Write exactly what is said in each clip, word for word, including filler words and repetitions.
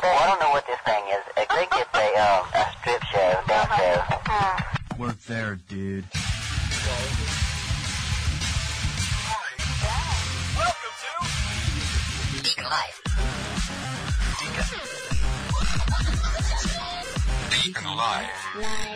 Well, I don't know what this thing is. I think it's a, um, a strip show, dance show. We're there, dude. Welcome to Deacon Life. Deacon Live. Live.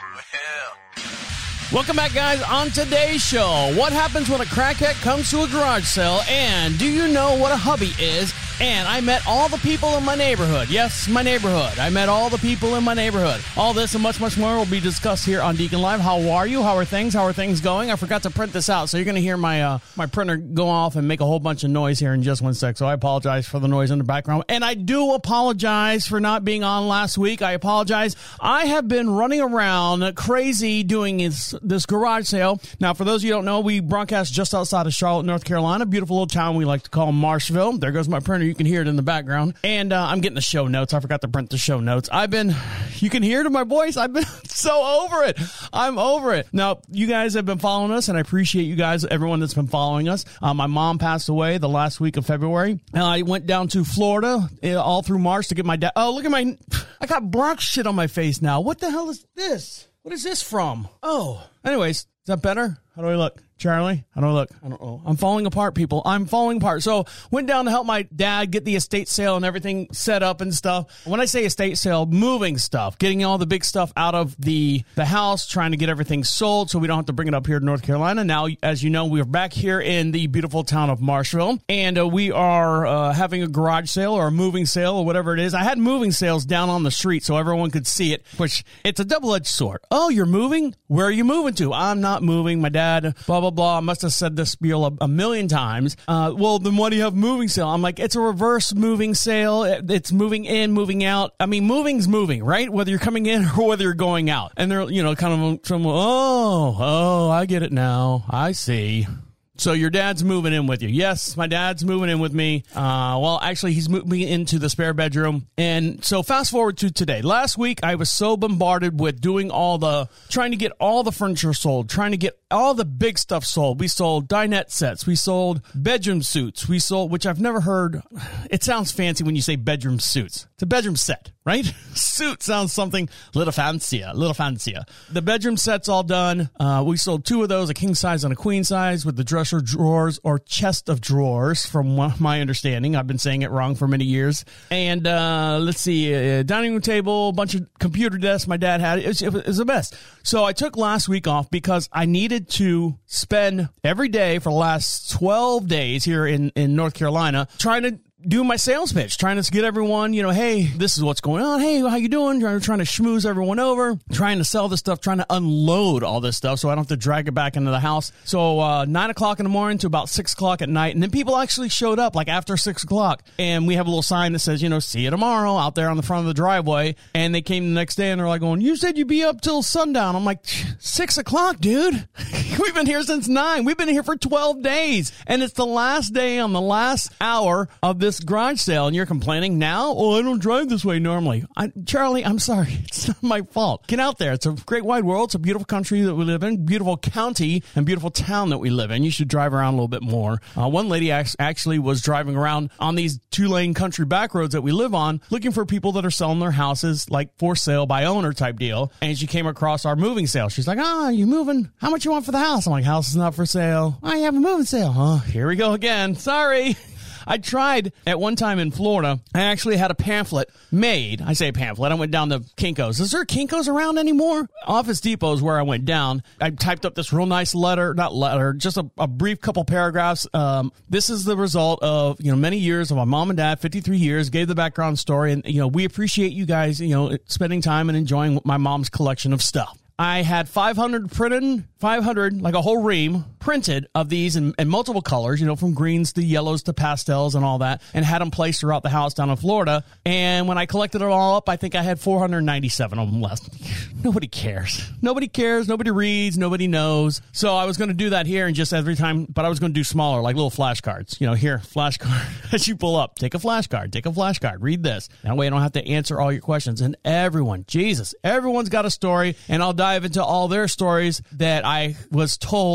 Well, Welcome back, guys. On today's show, what happens when a crackhead comes to a garage sale, and do you know what a hubby is? And I met all the people in my neighborhood. Yes, my neighborhood. I met all the people in my neighborhood. All this and much, much more will be discussed here on Deacon Live. How are you? How are things? How are things going? I forgot to print this out, so you're going to hear my uh, my printer go off and make a whole bunch of noise here in just one sec. So I apologize for the noise in the background. And I do apologize for not being on last week. I apologize. I have been running around crazy doing this, this garage sale. Now, for those of you who don't know, we broadcast just outside of Charlotte, North Carolina, beautiful little town we like to call Marshville. There goes my printer. You can hear it in the background. And uh, I'm getting the show notes. I forgot to print the show notes. I've been, you can hear it in my voice. I've been so over it. I'm over it. Now, you guys have been following us, and I appreciate you guys, everyone that's been following us. Uh, my mom passed away the last week of February. And I went down to Florida uh, all through March to get my dad. Oh, look at my, I got Bronx shit on my face now. What the hell is this? What is this from? Oh, anyways, is that better? How do I look? Charlie, how do I look? I don't know. I'm falling apart, people. I'm falling apart. So went down to help my dad get the estate sale and everything set up and stuff. When I say estate sale, moving stuff, getting all the big stuff out of the, the house, trying to get everything sold so we don't have to bring it up here to North Carolina. Now, as you know, we're back here in the beautiful town of Marshville, and uh, we are uh, having a garage sale or a moving sale or whatever it is. I had moving sales down on the street so everyone could see it, which it's a double-edged sword. Oh, you're moving? Where are you moving to? I'm not moving. My dad, blah, blah, blah. I must have said this spiel a, a million times. Uh, well, then why do you have moving sale? I'm like, it's a reverse moving sale. It, it's moving in, moving out. I mean, moving's moving, right? Whether you're coming in or whether you're going out. And they're, you know, kind of, some, oh, oh, I get it now. I see. So your dad's moving in with you. Yes, my dad's moving in with me. Uh, well, actually, he's moving into the spare bedroom. And so fast forward to today. Last week, I was so bombarded with doing all the, trying to get all the furniture sold, trying to get all the big stuff sold. We sold dinette sets. We sold bedroom suits. We sold, which I've never heard. It sounds fancy when you say bedroom suits. It's a bedroom set, right? Suit sounds something a little fancier, a little fancier. The bedroom set's all done. Uh, we sold two of those, a king size and a queen size with the dresser drawers or chest of drawers from my understanding. I've been saying it wrong for many years. And uh, let's see, a dining room table, a bunch of computer desks my dad had. It was, it was a mess. So I took last week off because I needed to spend every day for the last twelve days here in, in North Carolina trying to do my sales pitch, trying to get everyone, you know, hey, this is what's going on. Hey, how you doing? Trying, trying to schmooze everyone over, trying to sell this stuff, trying to unload all this stuff so I don't have to drag it back into the house. So uh, nine o'clock in the morning to about six o'clock at night. And then people actually showed up like after six o'clock. And we have a little sign that says, you know, see you tomorrow out there on the front of the driveway. And they came the next day and they're like going, you said you'd be up till sundown. I'm like, six o'clock, dude. We've been here since nine. We've been here for twelve days. And it's the last day on the last hour of this garage sale, and you're complaining now? Oh, I don't drive this way normally. I, Charlie, I'm sorry. It's not my fault. Get out there. It's a great wide world. It's a beautiful country that we live in, beautiful county, and beautiful town that we live in. You should drive around a little bit more. Uh, one lady actually was driving around on these two-lane country back roads that we live on, looking for people that are selling their houses, like for sale by owner type deal, and she came across our moving sale. She's like, ah, you moving? How much you want for the house? I'm like, house is not for sale. I have a moving sale. Huh? Here we go again. Sorry. I tried at one time in Florida. I actually had a pamphlet made. I say pamphlet. I went down to Kinko's. Is there Kinko's around anymore? Office Depot is where I went down. I typed up this real nice letter, not letter, just a, a brief couple paragraphs. Um, this is the result of, you know, many years of my mom and dad, fifty-three years, gave the background story. And, you know, we appreciate you guys, you know, spending time and enjoying my mom's collection of stuff. I had five hundred printed, five hundred, like a whole ream printed of these in, in multiple colors, you know, from greens to yellows to pastels and all that, and had them placed throughout the house down in Florida. And when I collected it all up, I think I had four hundred ninety-seven of them left. Nobody cares. Nobody cares. Nobody reads. Nobody knows. So I was going to do that here and just every time, but I was going to do smaller, like little flashcards. You know, here, flashcard. As you pull up, take a flashcard, take a flashcard, read this. That way I don't have to answer all your questions. And everyone, Jesus, everyone's got a story, and I'll dive into all their stories that I was told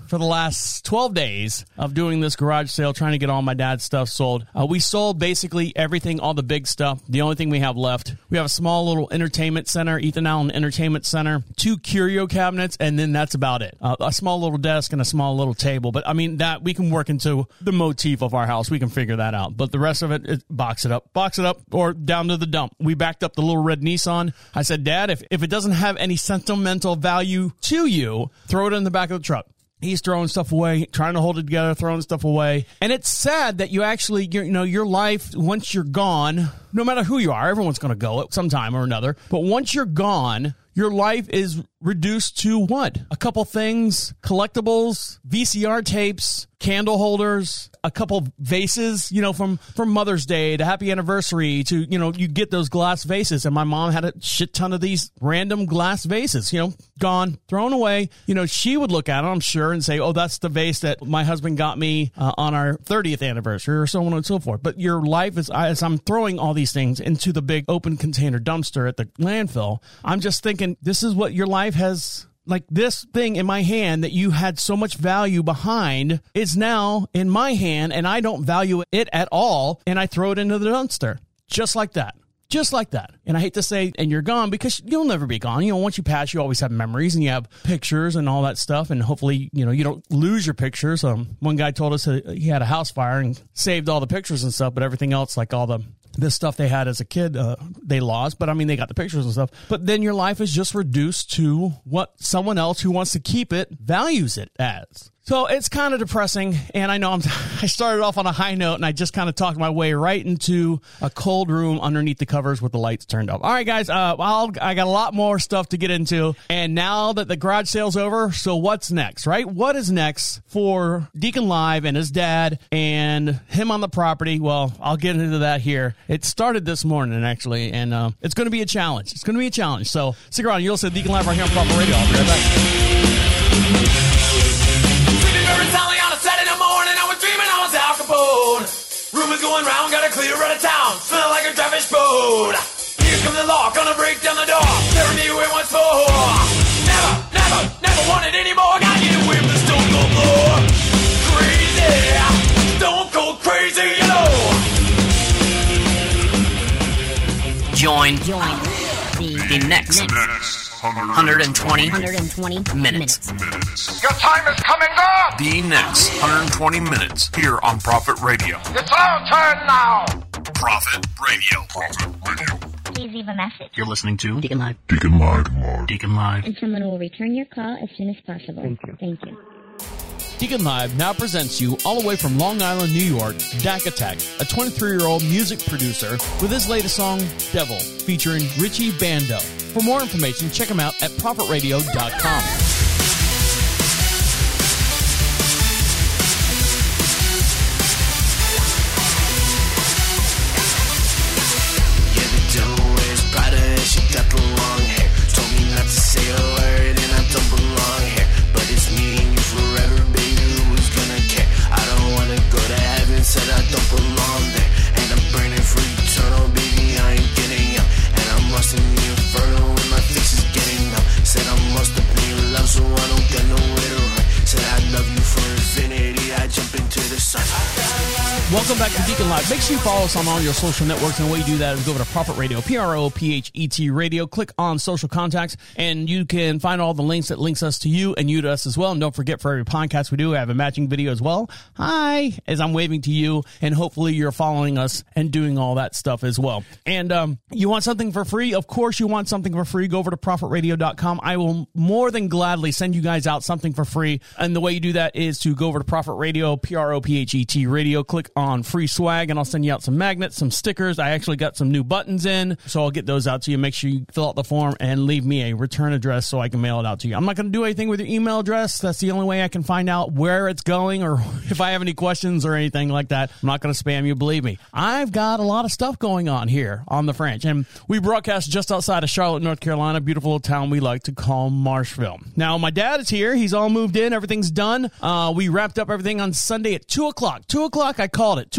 for the last twelve days of doing this garage sale, trying to get all my dad's stuff sold. Uh, we sold basically everything, all the big stuff. The only thing we have left, we have a small little entertainment center, Ethan Allen Entertainment Center, two curio cabinets, and then that's about it. Uh, a small little desk and a small little table. But I mean, that we can work into the motif of our house. We can figure that out. But the rest of it, it box it up, box it up, or down to the dump. We backed up the little red Nissan. I said, Dad, if, if it doesn't have any sentimental value to you, throw it in the back of the truck. He's throwing stuff away, trying to hold it together, throwing stuff away. And it's sad that you actually, you know, your life, once you're gone, no matter who you are, everyone's going to go at some time or another. But once you're gone, your life is reduced to what? A couple things, collectibles, V C R tapes, candle holders, a couple vases, you know, from, from Mother's Day to Happy Anniversary to, you know, you get those glass vases. And my mom had a shit ton of these random glass vases, you know, gone, thrown away. You know, she would look at it, I'm sure, and say, oh, that's the vase that my husband got me uh, on our thirtieth anniversary or so on and so forth. But your life is, as I'm throwing all these things into the big open container dumpster at the landfill, I'm just thinking, this is what your life has, like this thing in my hand that you had so much value behind is now in my hand and I don't value it at all. And I throw it into the dumpster just like that. Just like that. And I hate to say, and you're gone, because you'll never be gone. You know, once you pass, you always have memories and you have pictures and all that stuff. And hopefully, you know, you don't lose your pictures. Um, one guy told us that he had a house fire and saved all the pictures and stuff, but everything else, like all the the stuff they had as a kid, uh, they lost. But I mean, they got the pictures and stuff. But then your life is just reduced to what someone else who wants to keep it values it as. So it's kind of depressing, and I know I'm, I started off on a high note, and I just kind of talked my way right into a cold room underneath the covers with the lights turned off. All right, guys, uh, I'll, I got a lot more stuff to get into, and now that the garage sale's over, so what's next, right? What is next for Deacon Live and his dad and him on the property? Well, I'll get into that here. It started this morning, actually, and uh, it's going to be a challenge. It's going to be a challenge, so stick around. You'll listen to Deacon Live right here on Proper Radio. I'll be right back. Sally on a Saturday morning, I was dreaming I was Al Capone. Rumors going round, got to clear out of town, smell like a traffic boat. Here comes the law, gonna break down the door, tearing me away once more. Never, never, never wanted any more. Got you with the stone cold floor. Crazy, stone cold crazy, you know. Join, Join the, the next. Next. one hundred twenty, one hundred twenty minutes. minutes. Your time is coming up! The next one hundred twenty minutes here on Prophet Radio. It's our turn now! Prophet Radio. Prophet Radio. Please leave a message. You're listening to Deacon Live. Deacon Live. Deacon Live. And someone will return your call as soon as possible. Thank you. Thank you. Deacon Live now presents you all the way from Long Island, New York, Dak Attack, a twenty-three-year-old music producer with his latest song, Devil, featuring Richie Bando. For more information, check him out at prophet radio dot com. Yeah, the devil wears Prada and she got the long hair. Told me not to say a word and I don't belong here. But it's me and you forever, baby, who's gonna care? I don't wanna go to heaven, said I don't belong there. And I'm burning for eternal, baby, I ain't getting young. And I'm lost in the inferno and my face is getting numb. Said I'm lost up in your love, so I don't got nowhere to run. Said I love you for infinity, I jump into the sun. Welcome back to Deacon Live. Make sure you follow us on all your social networks, and the way you do that is go over to Prophet Radio, P R O P H E T Radio. Click on social contacts, and you can find all the links that links us to you and you to us as well. And don't forget, for every podcast we do, I have a matching video as well. Hi, as I'm waving to you, and hopefully you're following us and doing all that stuff as well. And um, you want something for free? Of course you want something for free. Go over to prophet radio dot com. I will more than gladly send you guys out something for free. And the way you do that is to go over to Prophet Radio, P R O P H E T Radio, click on free swag, and I'll send you out some magnets, some stickers. I actually got some new buttons in, so I'll get those out to you. Make sure you fill out the form and leave me a return address so I can mail it out to you. I'm not going to do anything with your email address. That's the only way I can find out where it's going, or if I have any questions or anything like that. I'm not going to spam you, believe me. I've got a lot of stuff going on here on the French, and we broadcast just outside of Charlotte, North Carolina, beautiful little town we like to call Marshville. Now, my dad is here. He's all moved in. Everything's done. Uh, we wrapped up everything on Sunday at two o'clock. two o'clock, I called it. two o'clock,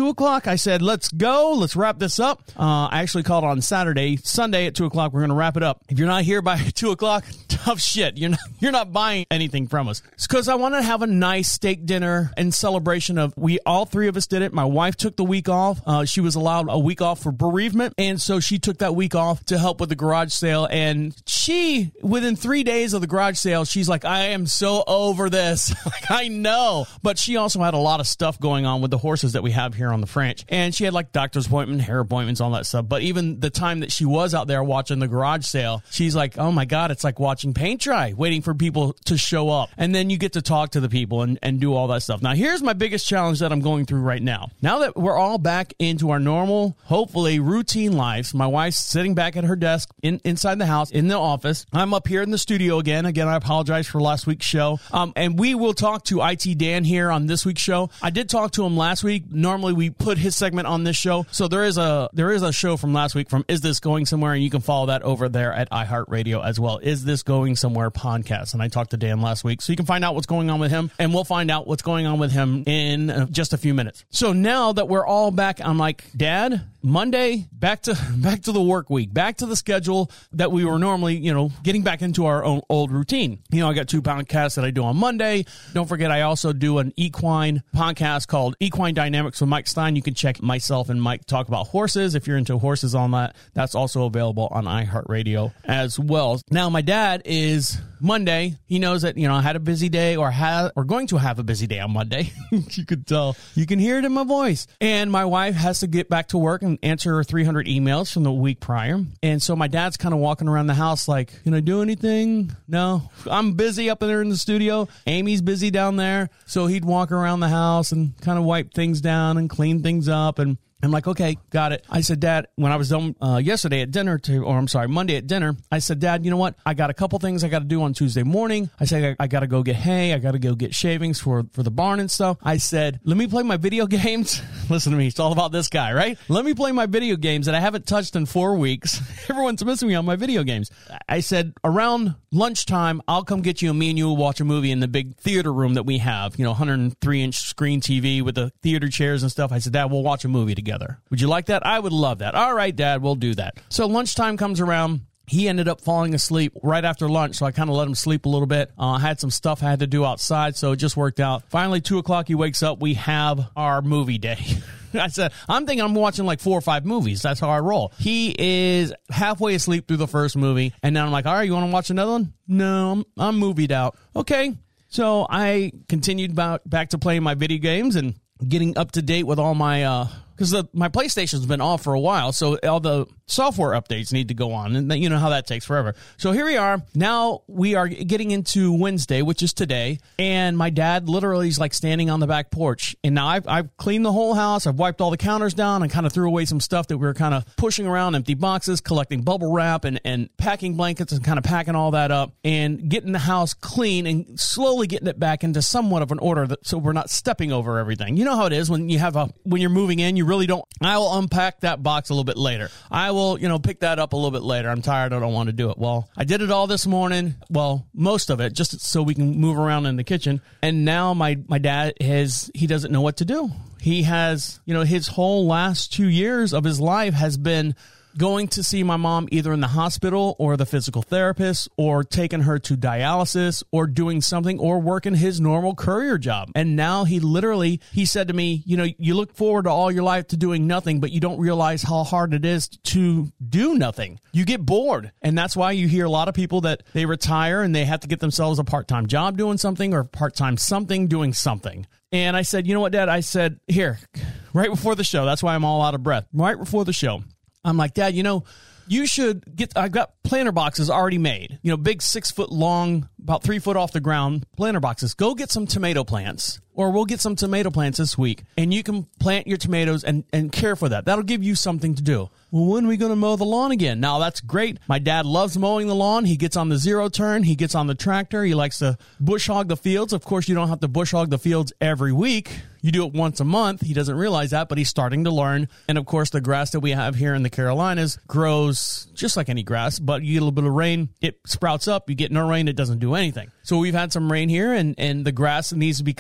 o'clock, I said, let's go. Let's wrap this up. Uh, I actually called on Saturday. Sunday at two o'clock, we're going to wrap it up. If you're not here by two o'clock, tough shit. You're not, you're not buying anything from us. It's because I want to have a nice steak dinner in celebration of, we all three of us did it. My wife took the week off. Uh, she was allowed a week off for bereavement. And so she took that week off to help with the garage sale. And she, within three days of the garage sale, she's like, I am so over this. Like, I know. But she also had a lot of stuff going on with the horses that we have here on the ranch. And she had like doctor's appointment, hair appointments, all that stuff. But even the time that she was out there watching the garage sale, she's like, oh my God, it's like watching paint dry, waiting for people to show up. And then you get to talk to the people and, and do all that stuff. Now, here's my biggest challenge that I'm going through right now. Now that we're all back into our normal, hopefully routine lives, my wife's sitting back at her desk in, inside the house, in the office. I'm up here in the studio again. Again, I apologize for last week's show. Um, and we will talk to I T Dan here on this week's show. I did talk to him last week. Normally we put his segment on this show. So there is a there is a show from last week from Is This Going Somewhere? And you can follow that over there at iHeartRadio as well. Is This Going Somewhere podcast. And I talked to Dan last week. So you can find out what's going on with him. And we'll find out what's going on with him in uh, just a few minutes. So now that we're all back, I'm like, Dad, Monday, back to back to the work week, back to the schedule that we were normally, you know, getting back into our own old routine. You know, I got two podcasts that I do on Monday. Don't forget, I also do an equine podcast called Equine Dynamics with Mike Stein. You can check myself and Mike talk about horses. If you're into horses on that, that's also available on iHeartRadio as well. Now, my dad is Monday. He knows that, you know, I had a busy day or had, or going to have a busy day on Monday. You could tell. You can hear it in my voice. And my wife has to get back to work and answer her three hundred emails from the week prior. And so my dad's kind of walking around the house like, can I do anything? No, I'm busy up in there in the studio. Amy's busy down there. So he'd walk around the house and kind of wipe things down and clean things up. And I'm like, okay, got it. I said, Dad, when I was done uh, yesterday at dinner, to, or I'm sorry, Monday at dinner, I said, Dad, you know what? I got a couple things I got to do on Tuesday morning. I said, I, I got to go get hay. I got to go get shavings for, for the barn and stuff. I said, let me play my video games. Listen to me. It's all about this guy, right? Let me play my video games that I haven't touched in four weeks. Everyone's missing me on my video games. I said, around lunchtime, I'll come get you and me and you will watch a movie in the big theater room that we have, you know, one hundred three inch screen T V with the theater chairs and stuff. I said, Dad, we'll watch a movie together. Together. Would you like that? I would love that. All right, Dad, we'll do that. So lunchtime comes around. He ended up falling asleep right after lunch, so I kind of let him sleep a little bit. I uh, had some stuff I had to do outside, so it just worked out. Finally, two o'clock, he wakes up. We have our movie day. I said, I'm thinking I'm watching like four or five movies. That's how I roll. He is halfway asleep through the first movie, and now I'm like, all right, you want to watch another one? No, I'm, I'm movied out. Okay. So I continued about, back to playing my video games and getting up to date with all my, uh, because my PlayStation's been off for a while, so all the software updates need to go on, and you know how that takes forever. So here we are. Now we are getting into Wednesday, which is today, and my dad literally is like standing on the back porch. And now I've, I've cleaned the whole house. I've wiped all the counters down and kind of threw away some stuff that we were kind of pushing around, empty boxes, collecting bubble wrap, and, and packing blankets and kind of packing all that up and getting the house clean and slowly getting it back into somewhat of an order that, so we're not stepping over everything. You know how it is when you have a when you're moving in, you really don't. I will unpack that box a little bit later. I will, you know, pick that up a little bit later. I'm tired. I don't want to do it. Well, I did it all this morning. Well, most of it, just so we can move around in the kitchen. And now my, my dad has, he doesn't know what to do. He has, you know, his whole last two years of his life has been going to see my mom either in the hospital or the physical therapist or taking her to dialysis or doing something or working his normal courier job. And now he literally, he said to me, you know, you look forward to all your life to doing nothing, but you don't realize how hard it is to do nothing. You get bored. And that's why you hear a lot of people that they retire and they have to get themselves a part-time job doing something or part-time something doing something. And I said, you know what, Dad? I said, here, right before the show, that's why I'm all out of breath. Right before the show, I'm like, Dad, you know, you should get, I've got planter boxes already made, you know, big six foot long, about three foot off the ground planter boxes. Go get some tomato plants, or we'll get some tomato plants this week, and you can plant your tomatoes and, and care for that. That'll give you something to do. Well, when are we going to mow the lawn again? Now, that's great. My dad loves mowing the lawn. He gets on the zero turn. He gets on the tractor. He likes to bush hog the fields. Of course, you don't have to bush hog the fields every week. You do it once a month. He doesn't realize that, but he's starting to learn. And of course, the grass that we have here in the Carolinas grows just like any grass, but you get a little bit of rain, it sprouts up. You get no rain, it doesn't do anything. So we've had some rain here, and, and the grass needs to be cut, and he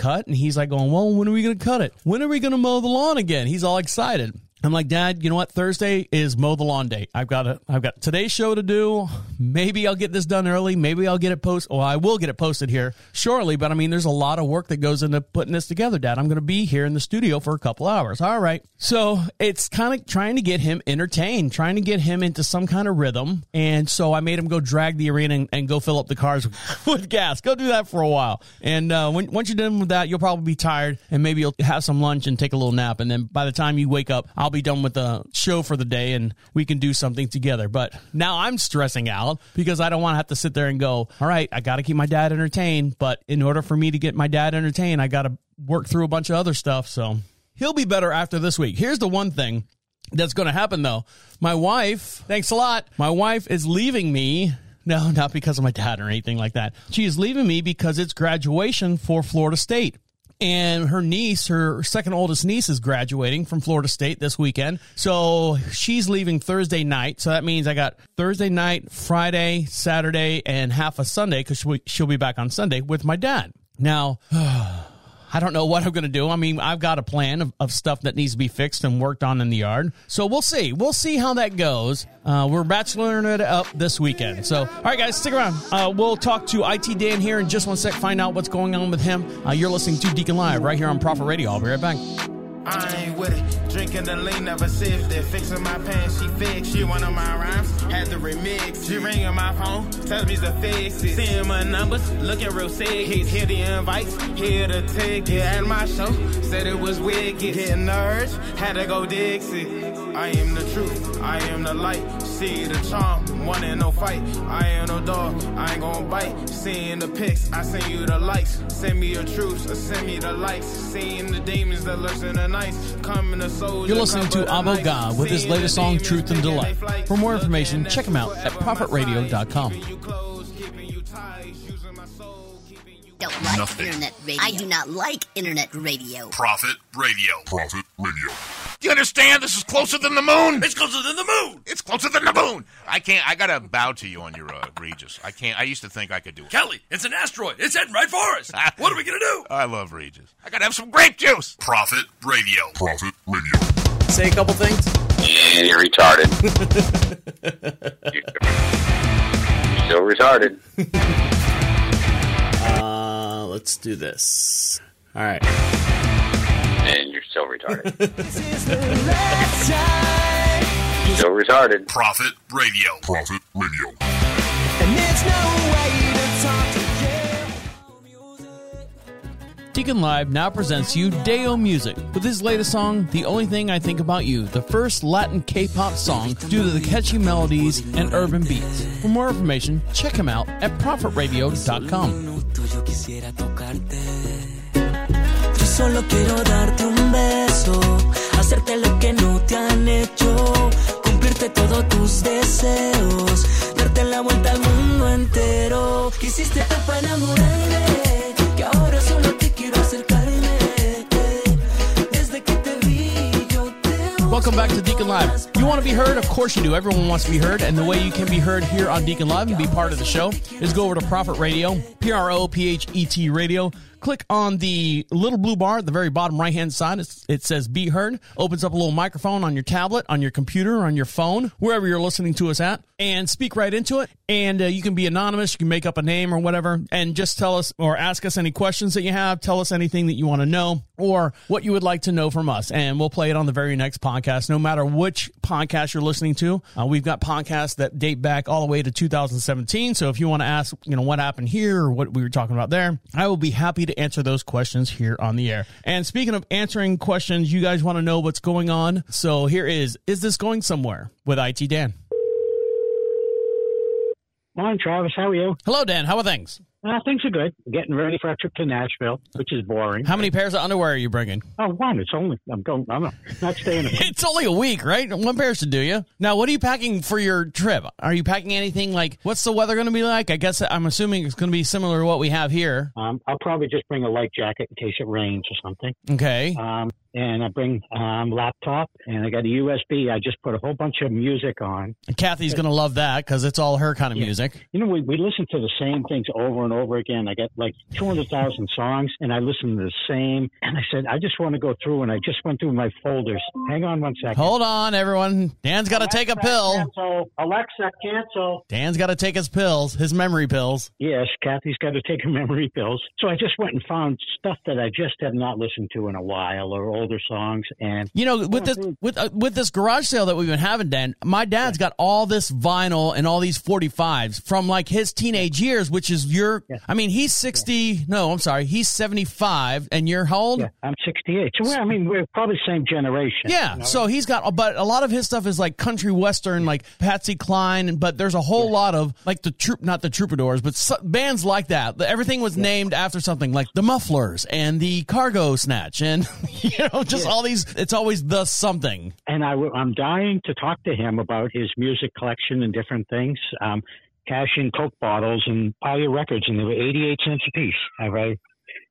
he's like going, well, when are we going to cut it? When are we going to mow the lawn again? He's all excited. I'm like, Dad, you know what? Thursday is mow the lawn day. I've got a, I've got today's show to do. Maybe I'll get this done early. Maybe I'll get it posted. Well, I will get it posted here shortly. But I mean, there's a lot of work that goes into putting this together, Dad. I'm going to be here in the studio for a couple hours. All right. So it's kind of trying to get him entertained, trying to get him into some kind of rhythm. And so I made him go drag the arena and, and go fill up the cars with gas. Go do that for a while. And uh, when, once you're done with that, you'll probably be tired and maybe you'll have some lunch and take a little nap. And then by the time you wake up, I'll be done with the show for the day and we can do something together. But now I'm stressing out because I don't want to have to sit there and go, all right, I got to keep my dad entertained. But in order for me to get my dad entertained, I got to work through a bunch of other stuff. So he'll be better after this week. Here's the one thing that's going to happen, though. My wife, thanks a lot. My wife is leaving me. No, not because of my dad or anything like that. She is leaving me because it's graduation for Florida State. And her niece, her second oldest niece, is graduating from Florida State this weekend. So she's leaving Thursday night. So that means I got Thursday night, Friday, Saturday, and half a Sunday because she'll be back on Sunday with my dad. Now, I don't know what I'm going to do. I mean, I've got a plan of, of stuff that needs to be fixed and worked on in the yard. So we'll see. We'll see how that goes. Uh, we're bacheloring it up this weekend. So, all right, guys, stick around. Uh, we'll talk to I T Dan here in just one sec, find out what's going on with him. Uh, you're listening to Deacon Live right here on Prophet Radio. I'll be right back. I ain't with it. Drinking the lean, never sifted. Fixing my pants, she fixed. She one of my rhymes, had to remix. She ringing my phone, tells me to fix it. Seeing my numbers, looking real sick. He's here the invites, here the ticket. At my show, said it was wicked. Getting the urge, had to go Dixie. I am the truth, I am the light. See the charm, one in no fight. I am no dog, I ain't gon' bite. Seeing the pics, I send you the likes. Send me your truths, or send me the likes. Seeing the demons that lurks in the night. You're listening to Abo God with his latest song, Truth and Delight. For more information, check him out at prophet radio dot com. Don't like Nothing. internet radio. I do not like internet radio. Prophet Radio. Prophet Radio. Do you understand? This is closer than the moon. It's closer than the moon. It's closer than the moon. I can't. I gotta bow to you on your uh, Regis. I can't. I used to think I could do it. Kelly, it's an asteroid. It's heading right for us. What are we gonna do? I love Regis. I gotta have some grape juice. Prophet Radio. Prophet Radio. Say a couple things. And you're retarded. You're still retarded. Uh, let's do this. All right. And you're still retarded. Still retarded. Prophet Radio. Prophet Radio. And there's no way to talk to Deacon Live now presents you Deo Music with his latest song, The Only Thing I Think About You, the first Latin K-pop song due to the catchy melodies and urban beats. For more information, check him out at prophet radio dot com. Solo quiero darte un beso, hacerte lo que no te han hecho, cumplirte todos tus deseos, darte la vuelta al mundo entero. Quisiste tanto para enamorarme, que ahora solo te quiero acercarme. Desde que te vi, yo te Welcome back to Deacon Live. You want to be heard? Of course you do. Everyone wants to be heard. And the way you can be heard here on Deacon Live and be part of the show is go over to Prophet Radio, P R O P H E T Radio. Click on the little blue bar at the very bottom right-hand side. It's, it says Be Heard. Opens up a little microphone on your tablet, on your computer, on your phone, wherever you're listening to us at, and speak right into it. And uh, you can be anonymous. You can make up a name or whatever, and just tell us or ask us any questions that you have. Tell us anything that you want to know or what you would like to know from us, and we'll play it on the very next podcast, no matter which podcast you're listening to. Uh, we've got podcasts that date back all the way to two thousand seventeen, so if you want to ask, you know, what happened here or what we were talking about there, I will be happy to answer those questions here on the air. And speaking of answering questions, you guys want to know what's going on. So here is, Is This Going Somewhere? With I T Dan. Morning, Travis. How are you? Hello, Dan. How are things? Uh, things are good. Getting ready for a trip to Nashville, which is boring. How many pairs of underwear are you bringing? Oh, one. It's only, I'm going, I'm not staying. A- it's only a week, right? One pair should do you. Now, what are you packing for your trip? Are you packing anything like, what's the weather going to be like? I guess I'm assuming it's going to be similar to what we have here. Um, I'll probably just bring a light jacket in case it rains or something. Okay. Um, and I bring um laptop, and I got a U S B. I just put a whole bunch of music on. And Kathy's going to love that because it's all her kind of yeah. music. You know, we, we listen to the same things over and over again. I got like two hundred thousand songs, and I listen to the same. And I said, I just want to go through, and I just went through my folders. Hang on one second. Hold on, everyone. Dan's got to take a pill. Cancel. Alexa, cancel. Dan's got to take his pills, his memory pills. Yes, Kathy's got to take her memory pills. So I just went and found stuff that I just have not listened to in a while, or older songs. And you know, with this with uh, with this garage sale that we've been having, Dan, my dad's got all this vinyl and all these forty-fives from like his teenage years, which is your. Yeah. I mean, he's sixty. Yeah. No, I'm sorry, he's seventy-five, and you're how old? Yeah, I'm sixty-eight. So I mean, we're probably same generation. Yeah. You know? So he's got, but a lot of his stuff is like country western, like Patsy Cline. But there's a whole yeah. lot of like the troop, not the Troubadours, but su- bands like that. Everything was yeah. named after something, like the Mufflers and the Cargo Snatch, and you know, just yeah. all these. It's always the something. And I, I'm dying to talk to him about his music collection and different things. Um, cash in Coke bottles and pile your records, and they were eighty-eight cents a piece. All right,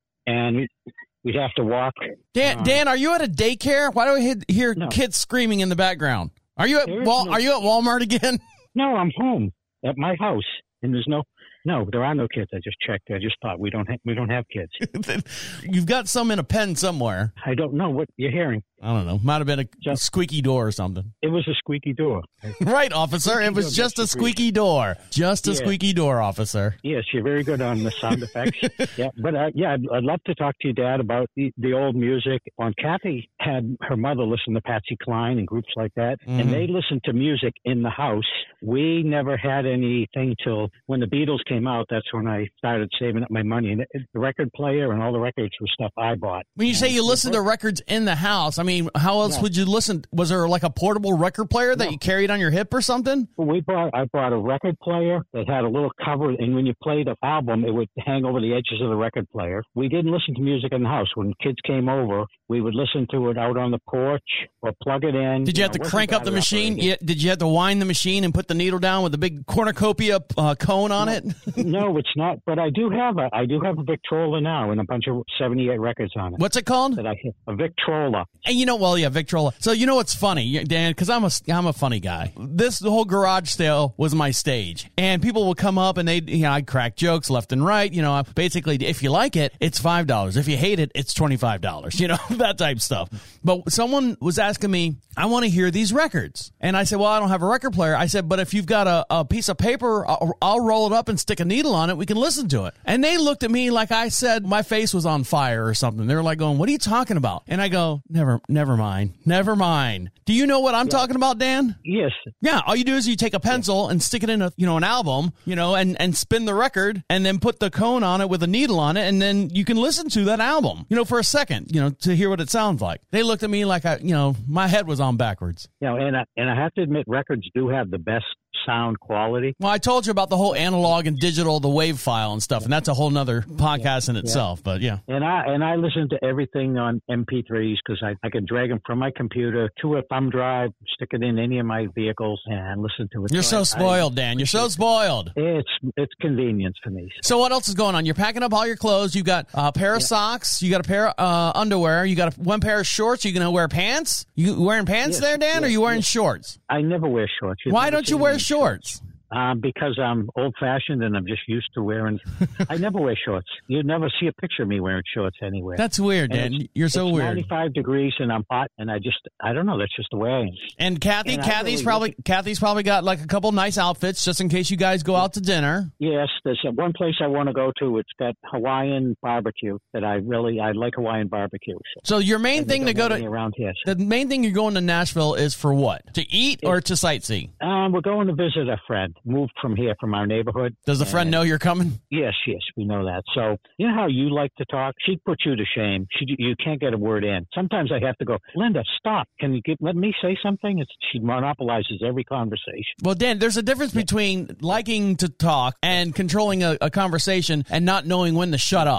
and we'd have to walk. Dan, uh, Dan, are you at a daycare? Why do we hear no. kids screaming in the background? Are you at Wal- no- Are you at Walmart again? No, I'm home at my house, and there's no. No, there are no kids. I just checked. I just thought we don't ha- we don't have kids. You've got some in a pen somewhere. I don't know what you're hearing. I don't know. Might have been a just, squeaky door or something. It was a squeaky door. Right, officer. Squeaky it was just a squeaky door. Just a yeah. squeaky door, officer. Yes, you're very good on the sound effects. yeah, but uh, yeah, I'd, I'd love to talk to you, Dad, about the, the old music. When Kathy had her mother listen to Patsy Cline and groups like that, mm-hmm. and they listened to music in the house. We never had anything till when the Beatles came out. That's when I started saving up my money. And it, the record player and all the records were stuff I bought. When you and say you listen to records in the house, I mean, how else yeah. would you listen? Was there like a portable record player that no. you carried on your hip or something? We bought. I bought a record player that had a little cover, and when you played an album, it would hang over the edges of the record player. We didn't listen to music in the house. When kids came over, we would listen to it out on the porch or plug it in. Did you, you have know, to crank up the machine? You, did you have to wind the machine and put the needle down with a big cornucopia uh, cone on no, it? No, it's not. But I do have a. I do have a Victrola now and a bunch of seventy-eight records on it. What's it called? That I a Victrola. And you know, well, yeah, Victrola. So you know what's funny, Dan? Because I'm a I'm a funny guy. This the whole garage sale was my stage, and people would come up and they, you know, I'd crack jokes left and right. You know, basically, if you like it, it's five dollars. If you hate it, it's twenty five dollars. You know, that type stuff. But someone was asking me, I want to hear these records, and I said, well, I don't have a record player. I said, but if you've got a, a piece of paper, I'll, I'll roll it up and stick a needle on it. We can listen to it. And they looked at me like I said my face was on fire or something. They were like going, what are you talking about? And I go, never, never mind. Never mind. Do you know what I'm yeah. talking about, Dan? Yes. Yeah. All you do is you take a pencil yeah. and stick it in a, you know, an album, you know, and, and spin the record and then put the cone on it with a needle on it. And then you can listen to that album, you know, for a second, you know, to hear what it sounds like. They looked at me like I, you know, my head was on backwards. You know, and I, and I have to admit, records do have the best sound quality. Well, I told you about the whole analog and digital, the wave file and stuff, and that's a whole nother podcast in itself. Yeah. But yeah, and I and I listen to everything on M P threes because I, I can drag them from my computer to a thumb drive, stick it in any of my vehicles, and listen to it. You're so, so spoiled, I, Dan. You're so spoiled. It's it's convenience for me. So. so what else is going on? You're packing up all your clothes. You got a pair of yeah. socks. You got a pair of uh, underwear. You got a, one pair of shorts. You gonna wear pants? You wearing pants yes, there, Dan? Yes, or are you wearing yes. shorts? I never wear shorts. You've Why don't you wear shorts? shorts? Um, because I'm old-fashioned and I'm just used to wearing. I never wear shorts. You'd never see a picture of me wearing shorts anywhere. That's weird, Dan. You're so it's weird. ninety-five degrees and I'm hot, and I just I don't know. That's just the way I am. And Kathy, and Kathy's really probably Kathy's probably got like a couple nice outfits just in case you guys go out to dinner. Yes, there's one place I want to go to. It's got Hawaiian barbecue that I really I like Hawaiian barbecue. So, so your main thing to go to around here. So. The main thing you're going to Nashville is for what? To eat or to sightsee? Um, we're going to visit a friend. Moved from here. From our neighborhood. Does the friend and, know you're coming? Yes, yes, we know that. So, you know how you like to talk? She'd put you to shame. She, you can't get a word in. Sometimes I have to go, Linda, stop. Can you get, let me say something? It's, she monopolizes every conversation. Well, Dan, there's a difference yeah. between liking to talk and controlling a, a conversation and not knowing when to shut up. Yeah.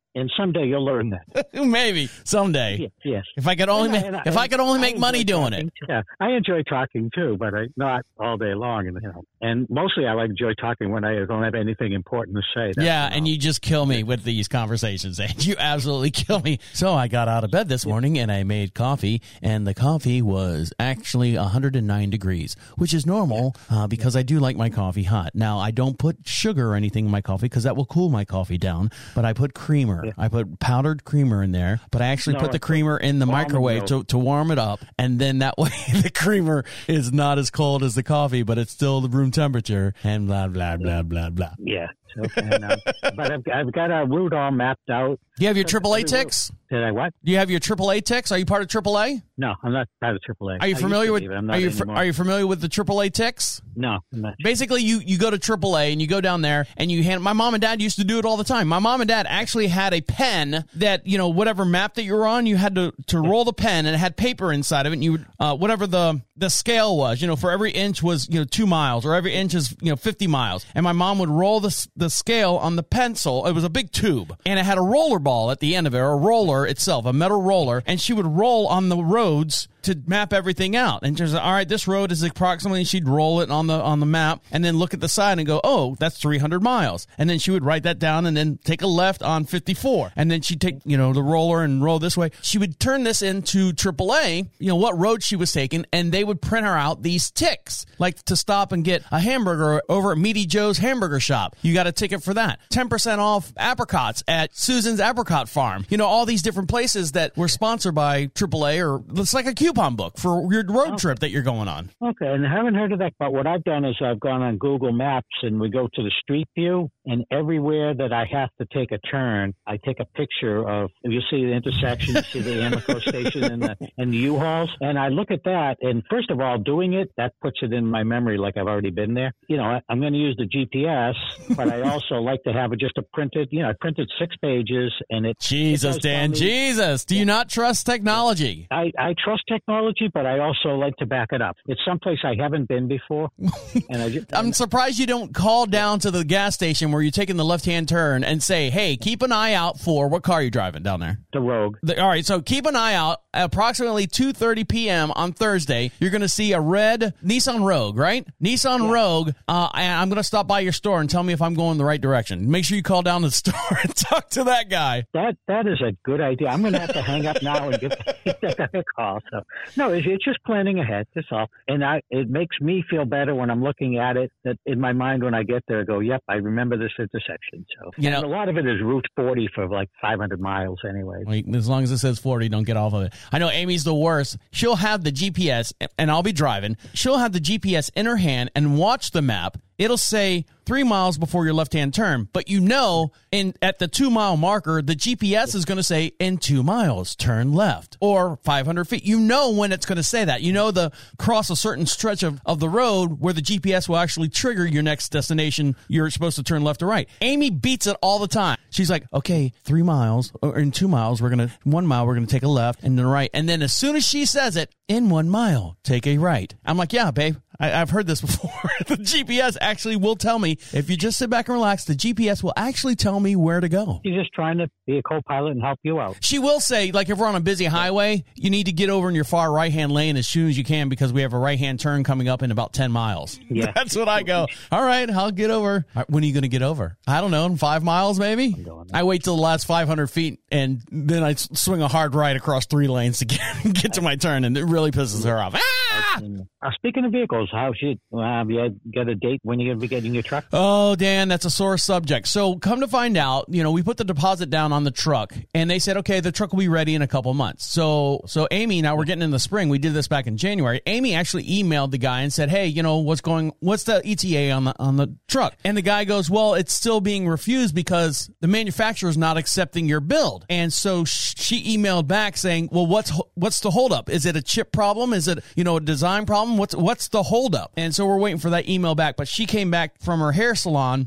And someday you'll learn that. Maybe someday. Yes. yes. If I could only, and ma- I, if I could only make I money doing talking, it. Yeah, I enjoy talking too, but I, not all day long. And you know, and mostly I like enjoy talking when I don't have anything important to say. That's yeah, you know. and you just kill me with these conversations, and you absolutely kill me. So I got out of bed this morning and I made coffee, and the coffee was actually one hundred nine degrees, which is normal uh, because I do like my coffee hot. Now I don't put sugar or anything in my coffee because that will cool my coffee down. But I put creamer. Yeah. I put powdered creamer in there, but I actually no, put the creamer in the microwave to, to warm it up, and then that way the creamer is not as cold as the coffee, but it's still the room temperature, and blah, blah, blah, blah, blah. Yeah. Okay, no. But I've, I've got a route all mapped out. Do you have your triple A ticks? Did I what? Do you have your triple A ticks? Are you part of triple A? No, I'm not part of triple A. Are you familiar with? I'm not are you anymore. Are you familiar with the triple A ticks? No, I'm not. Basically, you you go to triple A and you go down there and you hand. My mom and dad used to do it all the time. My mom and dad actually had a pen that, you know, whatever map that you were on, you had to to roll the pen, and it had paper inside of it. And you would uh, whatever the the scale was, you know, for every inch was, you know, two miles, or every inch is, you know, fifty miles. And my mom would roll the the scale on the pencil. It was a big tube, and it had a roller ball at the end of it, or a roller itself, a metal roller, and she would roll on the roads to map everything out. And she's like, all right, this road is approximately, she'd roll it on the on the map and then look at the side and go, oh, that's three hundred miles. And then she would write that down and then take a left on fifty-four. And then she'd take, you know, the roller and roll this way. She would turn this into triple A, you know, what road she was taking, and they would print her out these ticks, like to stop and get a hamburger over at Meaty Joe's Hamburger Shop. You got a ticket for that. ten percent off apricots at Susan's Apricot Farm. You know, all these different places that were sponsored by triple A, or it's like a coupon book for your road okay. trip that you're going on. Okay, and I haven't heard of that, but what I've done is I've gone on Google Maps and we go to the street view, and everywhere that I have to take a turn, I take a picture of, you see the intersection, you see the Amoco station and the, and the U-Hauls, and I look at that, and first of all, doing it, that puts it in my memory like I've already been there. You know, I, I'm going to use the G P S, but I also like to have it just a printed, you know, I printed six pages, and it... Jesus, it Dan, me, Jesus, do you not trust technology? I, I trust technology, but I also like to back it up. It's someplace I haven't been before. and I just, I'm surprised you don't call down to the gas station where you're taking the left-hand turn and say, hey, keep an eye out for, what car are you driving down there? The Rogue. The, all right, so keep an eye out. At approximately two thirty p.m. on Thursday, you're going to see a red Nissan Rogue, right? Nissan yeah. Rogue, uh, and I'm going to stop by your store and tell me if I'm going the right direction. Make sure you call down to the store and talk to that guy. That That is a good idea. I'm going to have to hang up now and give that a call. So, no, it's, it's just planning ahead, that's all. And I, it makes me feel better when I'm looking at it, that in my mind when I get there, I go, yep, I remember this intersection. So, you know, a lot of it is Route forty for like five hundred miles anyway. As long as it says forty, don't get off of it. I know Amy's the worst. She'll have the G P S, and I'll be driving. She'll have the G P S in her hand and watch the map. It'll say three miles before your left-hand turn, but you know, in at the two-mile marker, the G P S is going to say, in two miles, turn left, or five hundred feet. You know when it's going to say that. You know the cross a certain stretch of, of the road where the G P S will actually trigger your next destination. You're supposed to turn left or right. Amy beats it all the time. She's like, okay, three miles, or in two miles, we're going to, one mile, we're going to take a left and then a right. And then as soon as she says it, in one mile, take a right. I'm like, yeah, babe. I, I've heard this before. The G P S actually will tell me, if you just sit back and relax, the G P S will actually tell me where to go. She's just trying to be a co-pilot and help you out. She will say, like, if we're on a busy highway, you need to get over in your far right-hand lane as soon as you can because we have a right-hand turn coming up in about ten miles. Yeah. That's what I go, all right, I'll get over. All right, when are you going to get over? I don't know, in five miles maybe? I wait till the last five hundred feet, and then I swing a hard right across three lanes to get, get to my turn, and it really pisses her off. Ah! Uh, speaking of vehicles, how should uh, you get a date when you're going to be getting your truck? Oh, Dan, that's a sore subject. So come to find out, you know, we put the deposit down on the truck, and they said, okay, the truck will be ready in a couple months. So, so Amy, now we're getting in the spring. We did this back in January. Amy actually emailed the guy and said, hey, you know, what's going, what's the E T A on the on the truck? And the guy goes, well, it's still being refused because the manufacturer is not accepting your build. And so she emailed back saying, well, what's what's the holdup? Is it a chip problem? Is it, you know, a design problem? What's what's the holdup? And so we're waiting for that email back. But she came back from her hair salon. Yeah.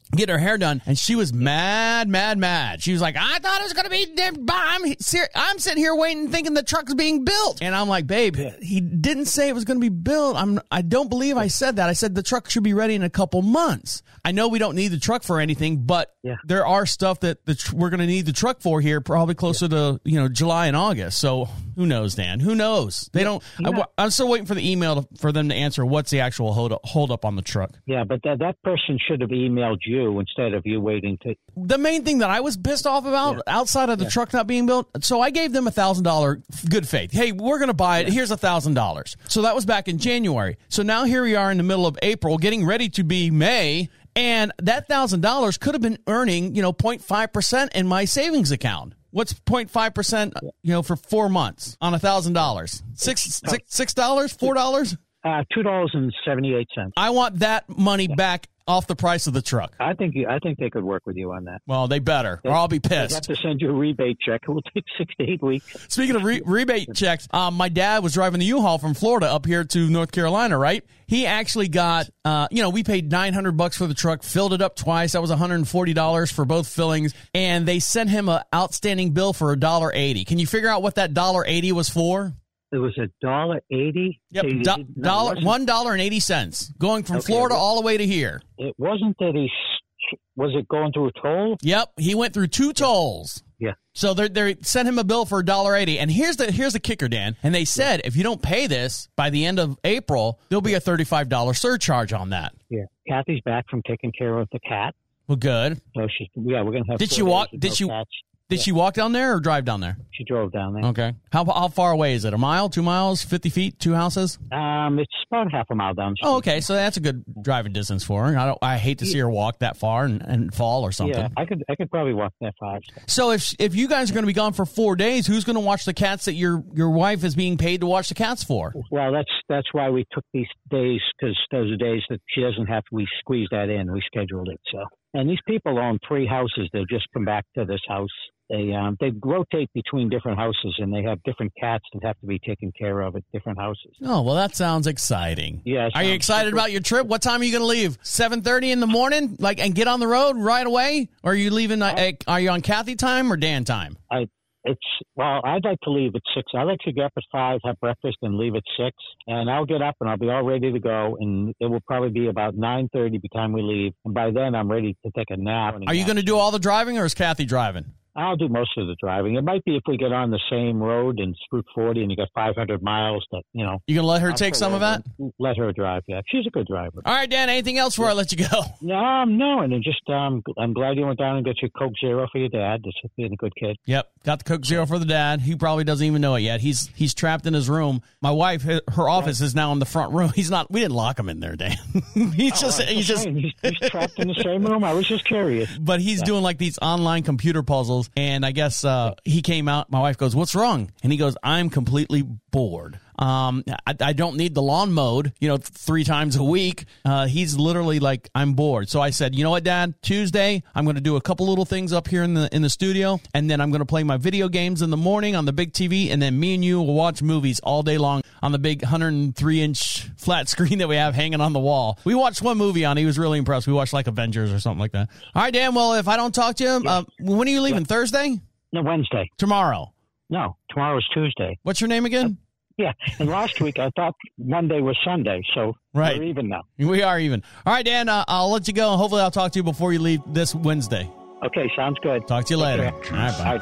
get her hair done, and she was mad, mad, mad. She was like, I thought it was going to be, I'm, ser- I'm sitting here waiting, thinking the truck's being built. And I'm like, babe, he didn't say it was going to be built. I'm, I don't believe I said that. I said the truck should be ready in a couple months. I know we don't need the truck for anything, but yeah. there are stuff that the tr- we're going to need the truck for here, probably closer yeah. to, you know, July and August. So who knows, Dan? Who knows? They don't. Yeah. I, I'm still waiting for the email to, for them to answer what's the actual hold up, hold up on the truck. Yeah, but that that person should have emailed you instead of you waiting to. The main thing that I was pissed off about yeah. outside of the yeah. truck not being built, so I gave them a thousand dollar good faith. Hey, we're going to buy it. Yeah. Here's a thousand dollars. So that was back in January. So now here we are in the middle of April, getting ready to be May. And that one thousand dollars could have been earning, you know, zero point five percent in my savings account. What's zero point five percent, you know, for four months on one thousand dollars? Six, six, six dollars, four dollars? Uh, two dollars and seventy-eight cents. I want that money yeah. back off the price of the truck. I think you, I think they could work with you on that. Well, they better, they, or I'll be pissed. They have to send you a rebate check. It will take six to eight weeks. Speaking of re- rebate checks, um, my dad was driving the U-Haul from Florida up here to North Carolina, right? He actually got, uh, you know, we paid nine hundred bucks for the truck, filled it up twice. That was one hundred forty dollars for both fillings. And they sent him an outstanding bill for one dollar eighty. Can you figure out what that one dollar eighty was for? It was a dollar eighty. Yep, do- dollar one dollar and eighty cents, going from okay, Florida all the way to here. It wasn't that he was it going through a toll. Yep, he went through two tolls. Yeah. So they they sent him a bill for a dollar eighty, and here's the here's the kicker, Dan. And they said yeah. if you don't pay this by the end of April, there'll be a thirty-five dollars surcharge on that. Yeah. Kathy's back from taking care of the cat. Well, good. So she's yeah, we're gonna have. Did she walk? Did she? Cats. Did yeah. she walk down there or drive down there? She drove down there. Okay. How how far away is it? A mile, two miles, fifty feet, two houses? Um, it's about half a mile down. Oh, okay. So that's a good driving distance for her. I don't. I hate to see her walk that far and, and fall or something. Yeah, I could. I could probably walk that far. So if if you guys are going to be gone for four days, who's going to watch the cats that your your wife is being paid to watch the cats for? Well, that's that's why we took these days, because those are days that she doesn't have to. We squeezed that in. We scheduled it. So, and these people own three houses. They'll just come back to this house. They um they rotate between different houses, and they have different cats that have to be taken care of at different houses. Oh, well, that sounds exciting. Yes. Are you excited super- about your trip? What time are you going to leave? seven thirty in the morning, like, and get on the road right away? Or are you leaving? Uh, are you on Kathy time or Dan time? I it's well, I'd like to leave at six. I like to get up at five, have breakfast, and leave at six. And I'll get up and I'll be all ready to go. And it will probably be about nine thirty by the time we leave. And by then, I'm ready to take a nap. Are you going to do all the driving, or is Kathy driving? I'll do most of the driving. It might be if we get on the same road and Route forty and you got five hundred miles that, you know. You going to let her I'll take some of that? Let her drive, yeah. She's a good driver. All right, Dan, anything else before yeah. I let you go? Um, no, and just um, I'm glad you went down and got your Coke Zero for your dad. Just being a good kid. Yep, got the Coke Zero for the dad. He probably doesn't even know it yet. He's he's trapped in his room. My wife, her office right. is now in the front room. He's not. We didn't lock him in there, Dan. he's oh, just he's just he's, he's trapped in the same room. I was just curious. But he's yeah. doing like these online computer puzzles, and I guess. Uh, he came out. My wife goes, "What's wrong?" And he goes, "I'm completely bored. Um, I, I don't need the lawn mowed, you know, th- three times a week." Uh, he's literally like, "I'm bored." So I said, "You know what, Dad? Tuesday, I'm going to do a couple little things up here in the in the studio, and then I'm going to play my video games in the morning on the big T V, and then me and you will watch movies all day long on the big one hundred three inch flat screen that we have hanging on the wall." We watched one movie on. He was really impressed. We watched like Avengers or something like that. All right, Dan. Well, if I don't talk to you, yeah. uh, when are you leaving? Yeah. Thursday? No, Wednesday. Tomorrow. No, tomorrow's Tuesday. What's your name again? Uh, yeah, and last week I thought Monday was Sunday, so right. we're even now. We are even. All right, Dan, uh, I'll let you go, and hopefully I'll talk to you before you leave this Wednesday. Okay, sounds good. Talk to you Take later. Care. All right, bye. All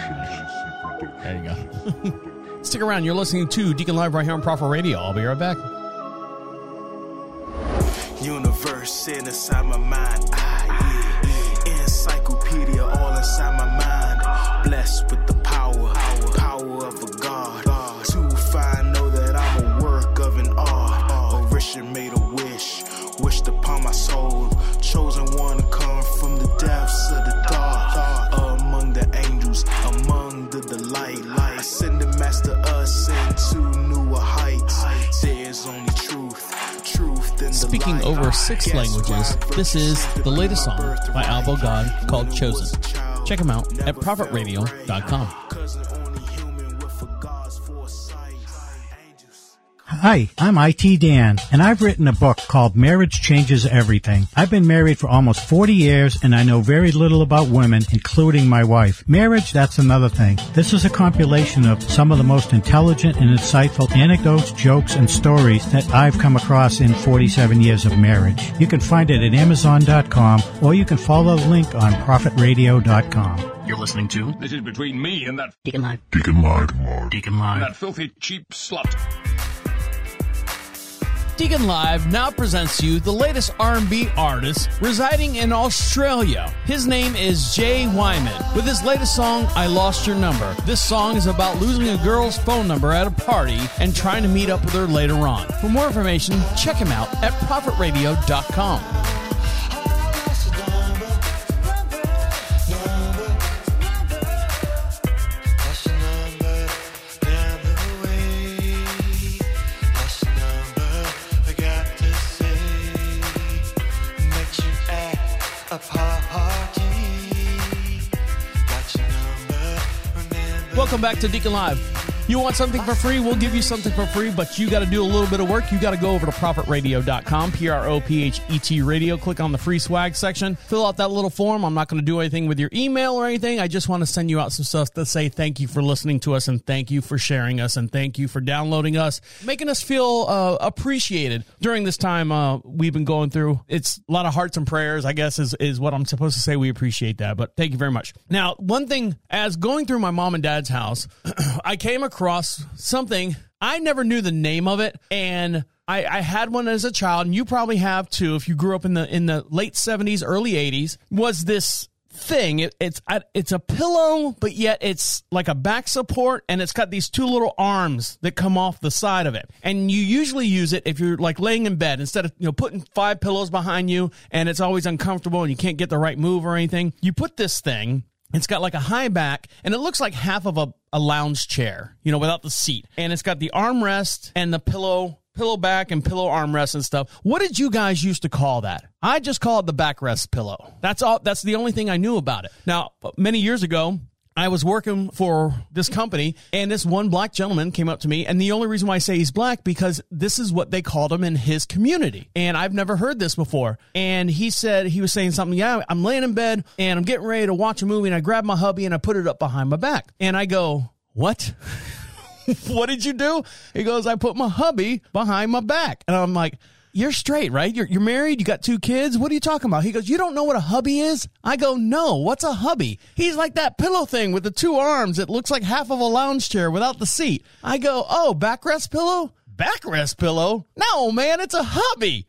right, bye. There you go. Stick around. You're listening to Deacon Live right here on Prophet Radio. I'll be right back. Universe inside my mind. I, yeah. Encyclopedia all inside my mind. Blessed with the power, power of a God. God. To find, know that I'm a work of an art. Orisha made a wish, wished upon my soul. Chosen one to come from the depths of the dark. Among the angels, among the delight. Sending master us into newer heights. There's only truth, truth in the Speaking light. over six languages, this is the latest song by Albo God called Chosen. Check him out at prophet radio dot com. Hi, I'm I T Dan, and I've written a book called Marriage Changes Everything. I've been married for almost forty years, and I know very little about women, including my wife. Marriage, that's another thing. This is a compilation of some of the most intelligent and insightful anecdotes, jokes, and stories that I've come across in forty-seven years of marriage. You can find it at amazon dot com, or you can follow the link on prophet radio dot com. You're listening to This Is Between Me and That Deacon Live. Deacon Live. Deacon Live. That filthy, cheap slut. Deacon Live now presents you the latest R and B artist residing in Australia. His name is Jay Wyman. With his latest song, I Lost Your Number. This song is about losing a girl's phone number at a party and trying to meet up with her later on. For more information, check him out at prophet radio dot com. Welcome back to Deacon Live. You want something for free? We'll give you something for free, but you got to do a little bit of work. You got to go over to prophet radio dot com, P R O P H E T radio. Click on the free swag section. Fill out that little form. I'm not going to do anything with your email or anything. I just want to send you out some stuff to say thank you for listening to us, and thank you for sharing us, and thank you for downloading us, making us feel uh, appreciated during this time uh, we've been going through. It's a lot of hearts and prayers, I guess, is, is what I'm supposed to say. We appreciate that, but thank you very much. Now, one thing, as going through my mom and dad's house, I came across something. I never knew the name of it, and I, I had one as a child, and you probably have too if you grew up in the in the late seventies, early eighties, was this thing. It, it's it's a pillow, but yet it's like a back support, and it's got these two little arms that come off the side of it. And you usually use it if you're like laying in bed, instead of, you know, putting five pillows behind you, and it's always uncomfortable, and you can't get the right move or anything. You put this thing. It's got like a high back, and it looks like half of a, a lounge chair, you know, without the seat. And it's got the armrest and the pillow, pillow back and pillow armrest and stuff. What did you guys used to call that? I just call it the backrest pillow. That's all. That's the only thing I knew about it. Now, many years ago, I was working for this company, and this one black gentleman came up to me, and the only reason why I say he's black, because this is what they called him in his community, and I've never heard this before. And he said, he was saying something, yeah, I'm laying in bed, and I'm getting ready to watch a movie, and I grab my hubby, and I put it up behind my back. And I go, what? What did you do? He goes, I put my hubby behind my back. And I'm like, you're straight, right? You're, you're married. You got two kids. What are you talking about? He goes, you don't know what a hubby is? I go, no. What's a hubby? He's like that pillow thing with the two arms. It looks like half of a lounge chair without the seat. I go, oh, backrest pillow? Backrest pillow? No, man, it's a hubby.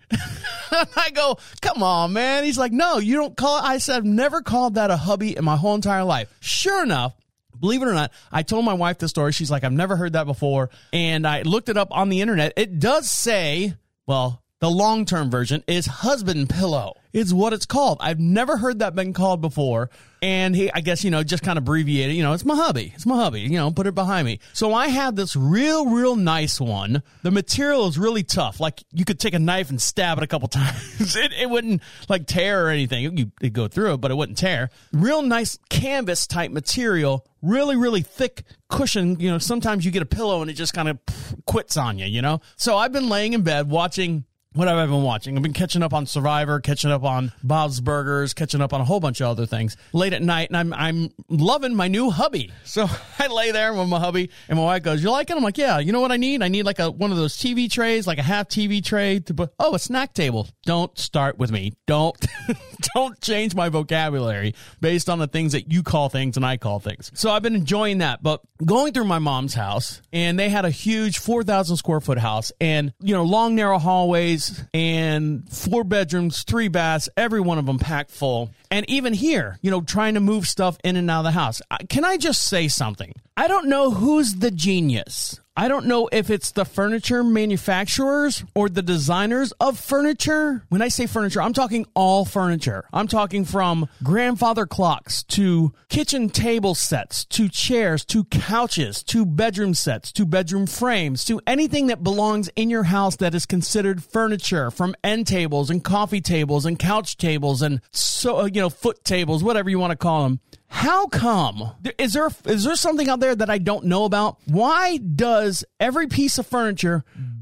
I go, come on, man. He's like, no, you don't call it. I said, I've never called that a hubby in my whole entire life. Sure enough, believe it or not, I told my wife the story. She's like, I've never heard that before. And I looked it up on the internet. It does say, well, the long-term version is husband pillow. It's what it's called. I've never heard that been called before. And he, I guess, you know, just kind of abbreviated, you know, it's my hubby. It's my hubby, you know, put it behind me. So I had this real, real nice one. The material is really tough. Like, you could take a knife and stab it a couple times. it, it wouldn't, like, tear or anything. You could go through it, but it wouldn't tear. Real nice canvas-type material. Really, really thick cushion. You know, sometimes you get a pillow and it just kind of quits on you, you know? So I've been laying in bed watching... What have I been watching? I've been catching up on Survivor, catching up on Bob's Burgers, catching up on a whole bunch of other things late at night, and I'm I'm loving my new hubby. So I lay there with my hubby, and my wife goes, you like it? I'm like, yeah. You know what I need? I need like a one of those T V trays, like a half T V tray. to put. Oh, a snack table. Don't start with me. Don't, don't change my vocabulary based on the things that you call things and I call things. So I've been enjoying that, but going through my mom's house, and they had a huge four thousand square foot house, and, you know, long, narrow hallways, and four bedrooms, three baths, every one of them packed full. And even here, you know, trying to move stuff in and out of the house. Can I just say something? I don't know who's the genius. I don't know if it's the furniture manufacturers or the designers of furniture. When I say furniture, I'm talking all furniture. I'm talking from grandfather clocks to kitchen table sets to chairs to couches to bedroom sets to bedroom frames to anything that belongs in your house that is considered furniture, from end tables and coffee tables and couch tables and so you know foot tables, whatever you want to call them. How come? Is there is there something out there that I don't know about? Why does every piece of furniture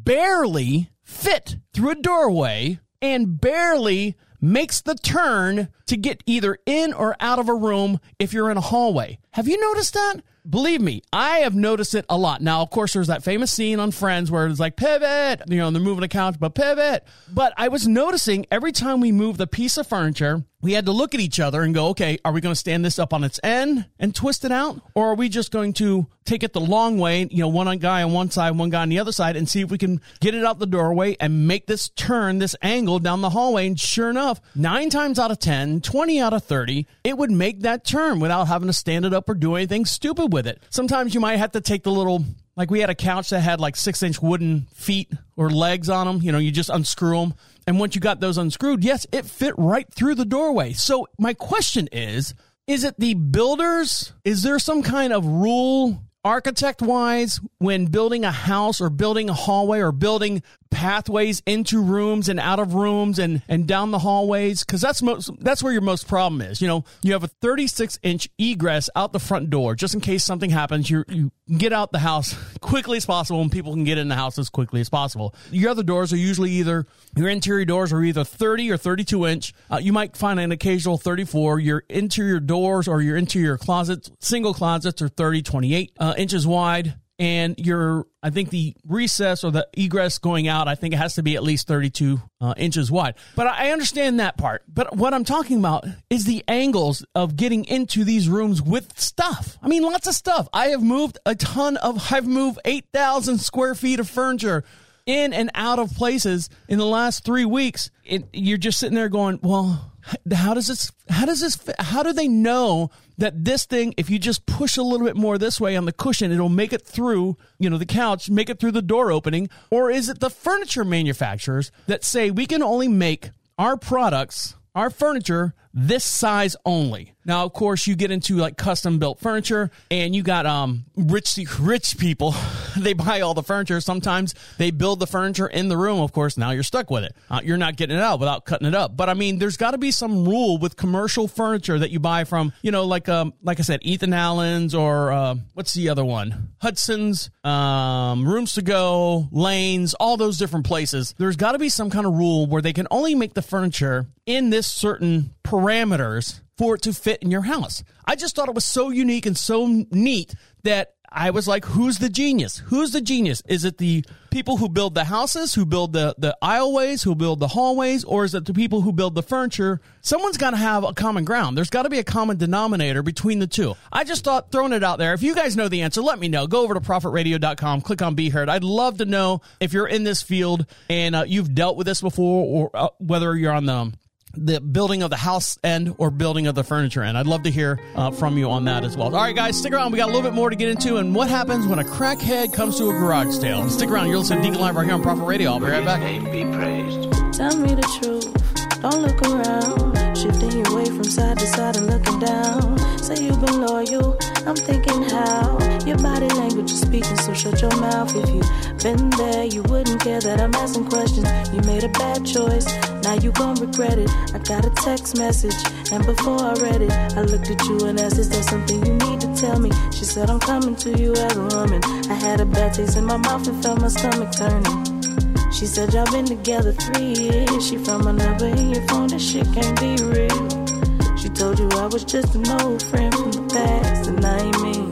barely fit through a doorway and barely makes the turn to get either in or out of a room if you're in a hallway. Have you noticed that? Believe me, I have noticed it a lot. Now, of course, there's that famous scene on Friends where it's like, pivot, you know, and they're moving the couch, but pivot. But I was noticing every time we moved the piece of furniture, we had to look at each other and go, okay, are we going to stand this up on its end and twist it out? Or are we just going to take it the long way, you know, one guy on one side, one guy on the other side, and see if we can get it out the doorway and make this turn, this angle down the hallway? And sure enough, nine times out of ten, twenty out of thirty, it would make that turn without having to stand it up or do anything stupid with it. Sometimes you might have to take the little, like we had a couch that had like six inch wooden feet or legs on them. You know, you just unscrew them. And once you got those unscrewed, yes, it fit right through the doorway. So my question is, is it the builders? Is there some kind of rule architect-wise when building a house or building a hallway or building pathways into rooms and out of rooms and, and down the hallways? Because that's most that's where your most problem is. You know, you have a thirty-six inch egress out the front door just in case something happens. You you get out the house quickly as possible and people can get in the house as quickly as possible. Your other doors are usually either, your interior doors are either thirty or thirty-two inch. Uh, you might find an occasional thirty-four. Your interior doors or your interior closets, single closets are thirty, twenty-eight uh, inches wide. And your, I think the recess or the egress going out, I think it has to be at least thirty-two uh, inches wide. But I understand that part. But what I'm talking about is the angles of getting into these rooms with stuff. I mean, lots of stuff. I have moved a ton of, I've moved eight thousand square feet of furniture in and out of places in the last three weeks. It, you're just sitting there going, well, how does this, how does this, how do they know that this thing, if you just push a little bit more this way on the cushion, it'll make it through, you know, the couch, make it through the door opening? Or is it the furniture manufacturers that say we can only make our products, our furniture, this size only? Now, of course, you get into like custom built furniture and you got um rich rich people. They buy all the furniture. Sometimes they build the furniture in the room. Of course, now you're stuck with it. Uh, you're not getting it out without cutting it up. But I mean, there's got to be some rule with commercial furniture that you buy from, you know, like um like I said, Ethan Allen's or uh, what's the other one? Hudson's, um, Rooms to Go, Lanes, all those different places. There's got to be some kind of rule where they can only make the furniture in this certain parameters for it to fit in your house. I just thought it was so unique and so neat that I was like, who's the genius? Who's the genius? Is it the people who build the houses, who build the, the aisleways, who build the hallways, or is it the people who build the furniture? Someone's got to have a common ground. There's got to be a common denominator between the two. I just thought throwing it out there. If you guys know the answer, let me know. Go over to profit radio dot com, click on Be Heard. I'd love to know if you're in this field and uh, you've dealt with this before, or uh, whether you're on the the building of the house end or building of the furniture end. I'd love to hear uh, from you on that as well. All right, guys, stick around. We got a little bit more to get into and what happens when a crackhead comes to a garage sale. Stick around. You're listening to Deacon Live right here on Profit Radio. I'll be right back. Be praised. Tell me the truth. Don't look around. Shifting your weight from side to side and looking down. Say you've been loyal. I'm thinking how. Your body language is speaking, so shut your mouth. If you've been there, you wouldn't care that I'm asking questions. You made a bad choice. Now you gon' regret it. I got a text message, and before I read it, I looked at you and asked, is there something you need to tell me? She said, I'm coming to you as a woman. I had a bad taste in my mouth and felt my stomach turning. She said, y'all been together three years. She found my number in your phone, that shit can't be real. She told you I was just an old friend from the past, and I ain't mean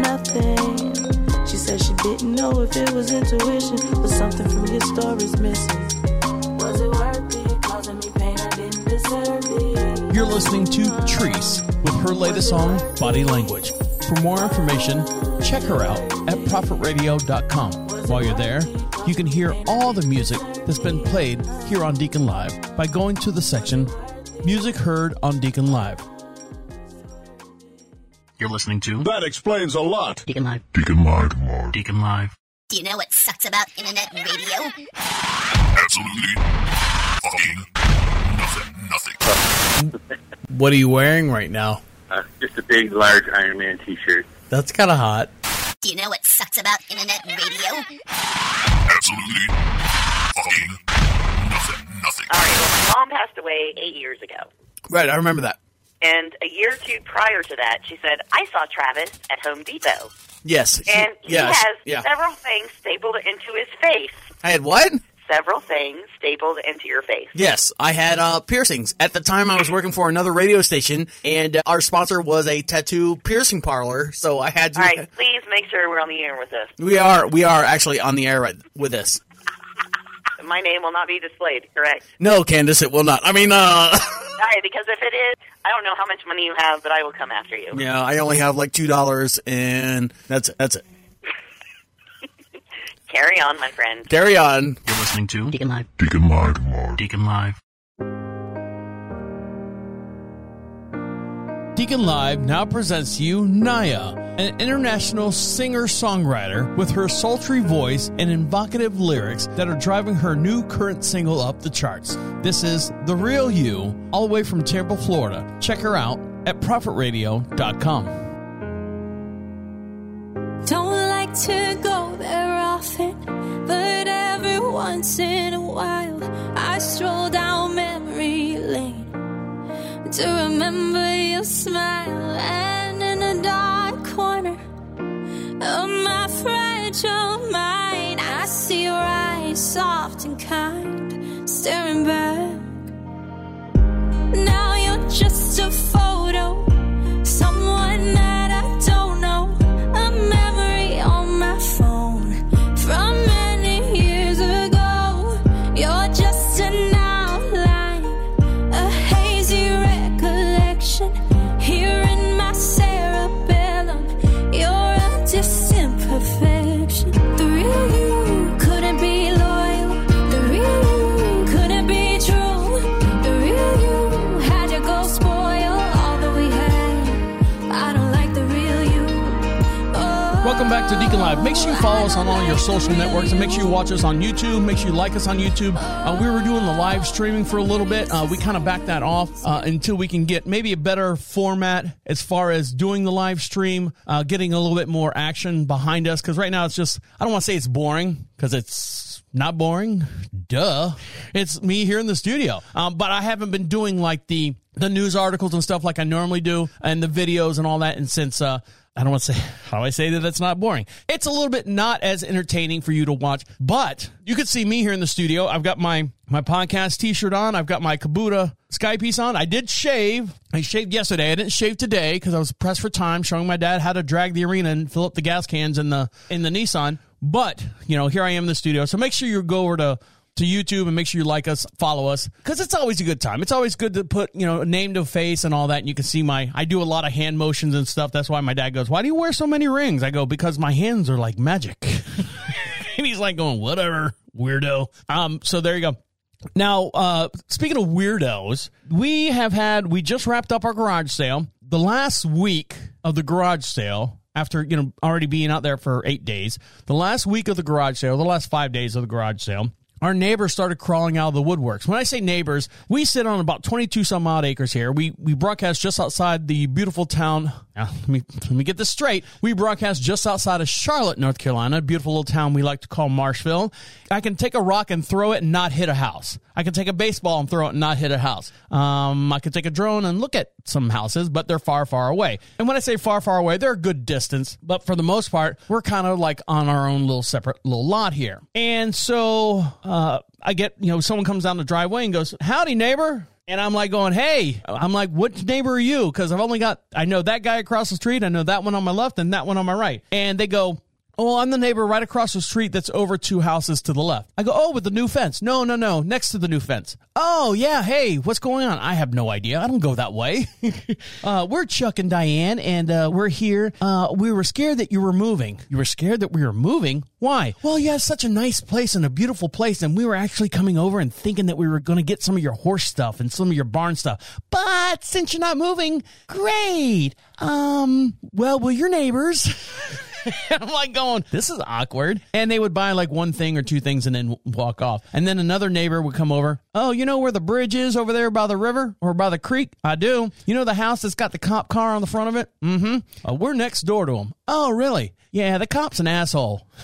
nothing. She said she didn't know if it was intuition, but something from your story's missing. Was it worth it? Causing me pain, I didn't deserve it. You're listening to Treese with her latest song, Body Language. For more information, check her out at profit radio dot com. While you're there, you can hear all the music that's been played here on Deacon Live by going to the section Music Heard on Deacon Live. You're listening to That Explains a Lot. Deacon Live. Deacon Live. Deacon Live. Do you know what sucks about internet radio? Absolutely fucking nothing. Nothing. What are you wearing right now? Uh, just a big, large Iron Man t-shirt. That's kind of hot. Do you know what sucks about internet radio? Absolutely fucking nothing. Nothing. All right, well, my mom passed away eight years ago. Right, I remember that. And a year or two prior to that, she said, I saw Travis at Home Depot. Yes. And he yes, has yeah. several things stapled into his face. I had what? Several things stapled into your face. Yes, I had uh, piercings. At the time, I was working for another radio station, and uh, our sponsor was a tattoo piercing parlor, so I had to... All right, please make sure we're on the air with this. We are. We are actually on the air right, with this. My name will not be displayed, correct? No, Candace, it will not. I mean, uh... All right, because if it is, I don't know how much money you have, but I will come after you. Yeah, I only have like two dollars, and that's it. That's it. Carry on, my friend. Carry on. You're listening to Deacon Live. Deacon Live. Deacon Live. Deacon Live now presents to you Naya, an international singer-songwriter with her sultry voice and evocative lyrics that are driving her new current single up the charts. This is The Real You, all the way from Tampa, Florida. Check her out at prophet radio dot com. Don't like to go there often, but every once in a while I stroll down memory lane to remember your smile, and in a dark corner of my fragile mind I see your eyes, soft and kind, staring back. Now you're just a photo, someone that I don't know, a memory on my phone from many years ago. You're just an outline, a hazy recollection here in my cerebellum. You're a distant perfection. The real you couldn't be loyal. The real you couldn't be true. The real you had to go spoil all that we had. I don't like the real you. Oh. Welcome back to Deacon Live. Make sure you follow us on all your social networks, and make sure you watch us on YouTube. Make sure you like us on YouTube. Uh, we were doing the live streaming for a little bit. Uh, we kind of backed that off uh, until we can get maybe a better format as far as doing the live stream, uh, getting a little bit more action behind us. Because right now it's just, I don't want to say it's boring, because it's not boring. Duh. It's me here in the studio. Um, but I haven't been doing like the, the news articles and stuff like I normally do, and the videos and all that. And since... Uh, I don't want to say, how do I say that it's not boring? It's a little bit not as entertaining for you to watch, but you could see me here in the studio. I've got my, my podcast t-shirt on. I've got my Kabuta Sky piece on. I did shave. I shaved yesterday. I didn't shave today because I was pressed for time, showing my dad how to drag the arena and fill up the gas cans in the, in the Nissan. But, you know, here I am in the studio. So make sure you go over to... to YouTube and make sure you like us, follow us, because it's always a good time. It's always good to put, you know, a name to a face and all that, and you can see my, I do a lot of hand motions and stuff. That's why my dad goes, why do you wear so many rings? I go, because my hands are like magic. And he's like going, whatever, weirdo. Um, so there you go. Now, uh, speaking of weirdos, we have had, we just wrapped up our garage sale. The last week of the garage sale, after, you know, already being out there for eight days, the last week of the garage sale, the last five days of the garage sale, our neighbors started crawling out of the woodworks. When I say neighbors, we sit on about twenty-two some odd acres here. We we broadcast just outside the beautiful town. Uh, let me let me get this straight. We broadcast just outside of Charlotte, North Carolina, a beautiful little town we like to call Marshville. I can take a rock and throw it and not hit a house. I can take a baseball and throw it and not hit a house. Um, I can take a drone and look at some houses, but they're far, far away. And when I say far, far away, they're a good distance. But for the most part, we're kind of like on our own little separate little lot here. And so uh, I get, you know, someone comes down the driveway and goes, howdy, neighbor. And I'm like going, hey, I'm like, what neighbor are you? Because I've only got, I know that guy across the street. I know that one on my left and that one on my right. And they go, oh, I'm the neighbor right across the street that's over two houses to the left. I go, oh, with the new fence. No, no, no, next to the new fence. Oh, yeah, hey, what's going on? I have no idea. I don't go that way. uh, we're Chuck and Diane, and uh, we're here. Uh, we were scared that you were moving. You were scared that we were moving? Why? Well, you have such a nice place and a beautiful place, and we were actually coming over and thinking that we were going to get some of your horse stuff and some of your barn stuff. But since you're not moving, great. Um, well, we're your neighbors. I'm like going, this is awkward. And they would buy like one thing or two things and then walk off. And then another neighbor would come over. Oh, you know where the bridge is over there by the river or by the creek? I do. You know the house that's got the cop car on the front of it? Mm-hmm. Uh, we're next door to them. Oh, really? Yeah, the cop's an asshole.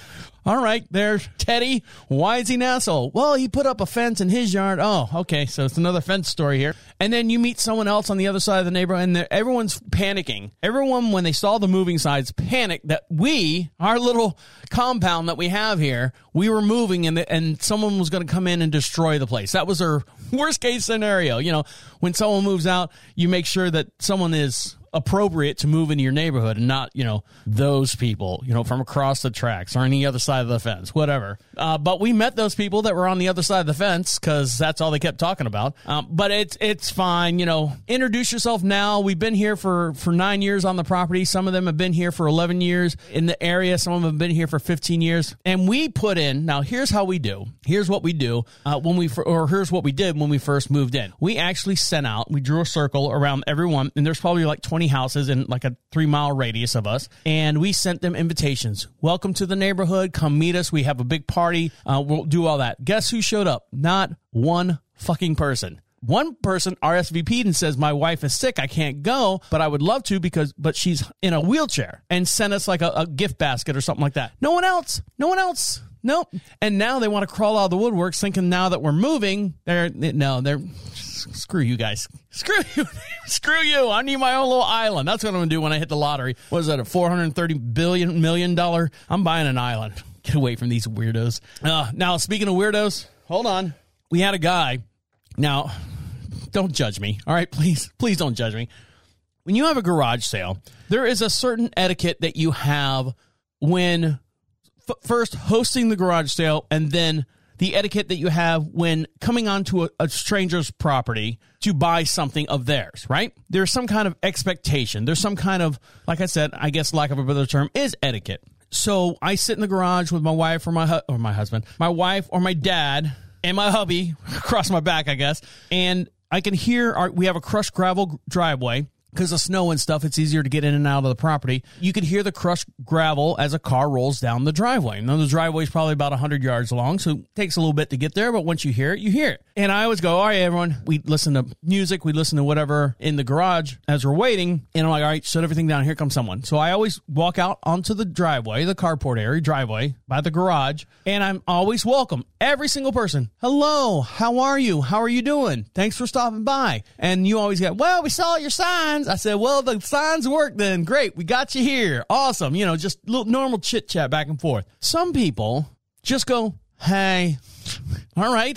All right, there's Teddy. Why is he an asshole? Well, he put up a fence in his yard. Oh, okay, so it's another fence story here. And then you meet someone else on the other side of the neighborhood, and everyone's panicking. Everyone, when they saw the moving signs, panicked that we, our little compound that we have here, we were moving, and, the, and someone was going to come in and destroy the place. That was our worst-case scenario. You know, when someone moves out, you make sure that someone is appropriate to move into your neighborhood and not, you know, those people, you know, from across the tracks or on the other side of the fence, whatever. Uh, but we met those people that were on the other side of the fence because that's all they kept talking about. Um, but it's it's fine, you know. Introduce yourself now. We've been here for, for nine years on the property. Some of them have been here for eleven years in the area. Some of them have been here for fifteen years. And we put in, now here's how we do. Here's what we do uh, when we, or here's what we did when we first moved in. We actually sent out, we drew a circle around everyone, and there's probably like twenty houses in like a three mile radius of us, and we sent them invitations. Welcome to the neighborhood. Come meet us. We have a big party. Uh, we'll do all that. Guess who showed up? Not one fucking person. One person R S V P'd and says, my wife is sick. I can't go, but I would love to because, but she's in a wheelchair, and sent us like a, a gift basket or something like that. No one else. No one else. Nope. And now they want to crawl out of the woodworks thinking now that we're moving, they're, no, they're, screw you guys. Screw you. Screw you. I need my own little island. That's what I'm going to do when I hit the lottery. What is that, a four hundred thirty billion million dollar? I'm buying an island. Get away from these weirdos. Uh, now, speaking of weirdos, hold on. We had a guy. Now, don't judge me. All right, please. Please don't judge me. When you have a garage sale, there is a certain etiquette that you have when f- first hosting the garage sale, and then the etiquette that you have when coming onto a, a stranger's property to buy something of theirs, right? There's some kind of expectation. There's some kind of, like I said, I guess lack of a better term, is etiquette. So I sit in the garage with my wife or my hu- or my husband, my wife or my dad and my hubby across my back, I guess, and I can hear our, we have a crushed gravel driveway. Because of snow and stuff, it's easier to get in and out of the property. You could hear the crushed gravel as a car rolls down the driveway. Now, the driveway is probably about one hundred yards long, so it takes a little bit to get there, but once you hear it, you hear it. And I always go, all right, everyone, we listen to music, we listen to whatever in the garage as we're waiting, and I'm like, all right, shut everything down, here comes someone. So I always walk out onto the driveway, the carport area, driveway, by the garage, and I'm always welcome. Every single person, hello, how are you? How are you doing? Thanks for stopping by. And you always get, well, we saw your signs. I said, well, the signs work then. Great. We got you here. Awesome. You know, just little normal chit chat back and forth. Some people just go, hey, all right.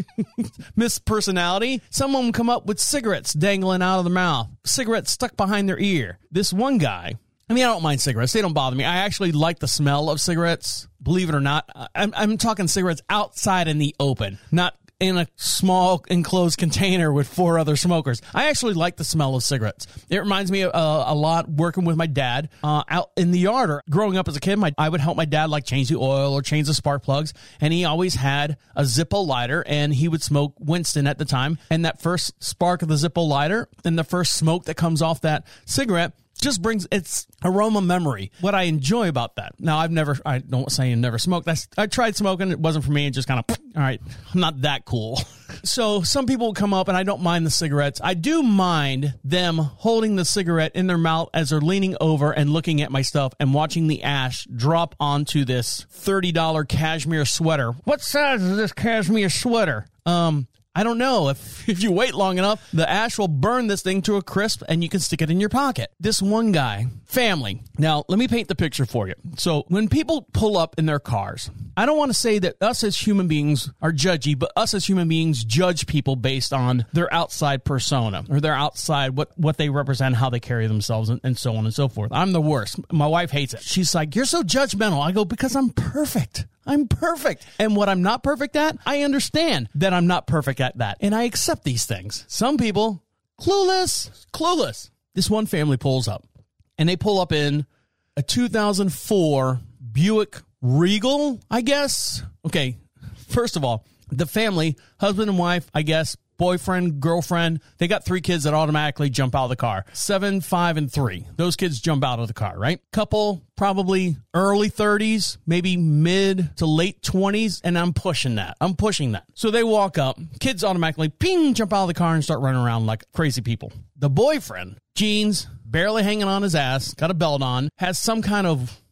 Miss Personality. Some of them come up with cigarettes dangling out of their mouth, cigarettes stuck behind their ear. This one guy, I mean, I don't mind cigarettes. They don't bother me. I actually like the smell of cigarettes. Believe it or not, I'm, I'm talking cigarettes outside in the open, not in a small enclosed container with four other smokers. I actually like the smell of cigarettes. It reminds me of, uh, a lot working with my dad uh, out in the yard. Or growing up as a kid, my, I would help my dad like change the oil or change the spark plugs, and he always had a Zippo lighter, and he would smoke Winston at the time. And that first spark of the Zippo lighter and the first smoke that comes off that cigarette just brings its aroma memory. What I enjoy about that. Now, I've never, I don't say I never smoked. That's, I tried smoking. It wasn't for me. It just kind of, all right, I'm not that cool. So some people will come up, and I don't mind the cigarettes. I do mind them holding the cigarette in their mouth as they're leaning over and looking at my stuff and watching the ash drop onto this thirty dollar cashmere sweater. What size is this cashmere sweater? Um... I don't know. If if you wait long enough, the ash will burn this thing to a crisp, and you can stick it in your pocket. This one guy, family. Now, let me paint the picture for you. So when people pull up in their cars, I don't want to say that us as human beings are judgy, but us as human beings judge people based on their outside persona or their outside, what, what they represent, how they carry themselves, and, and so on and so forth. I'm the worst. My wife hates it. She's like, you're so judgmental. I go, because I'm perfect. I'm perfect. And what I'm not perfect at, I understand that I'm not perfect at that. And I accept these things. Some people, clueless, clueless. This one family pulls up, and they pull up in a two thousand four Buick Regal, I guess. Okay, first of all, the family, husband and wife, I guess, boyfriend, girlfriend, they got three kids that automatically jump out of the car. Seven, five, and three. Those kids jump out of the car, right? Couple, probably early thirties, maybe mid to late twenties, and I'm pushing that. I'm pushing that. So they walk up, kids automatically, ping, jump out of the car and start running around like crazy people. The boyfriend, jeans, barely hanging on his ass, got a belt on, has some kind of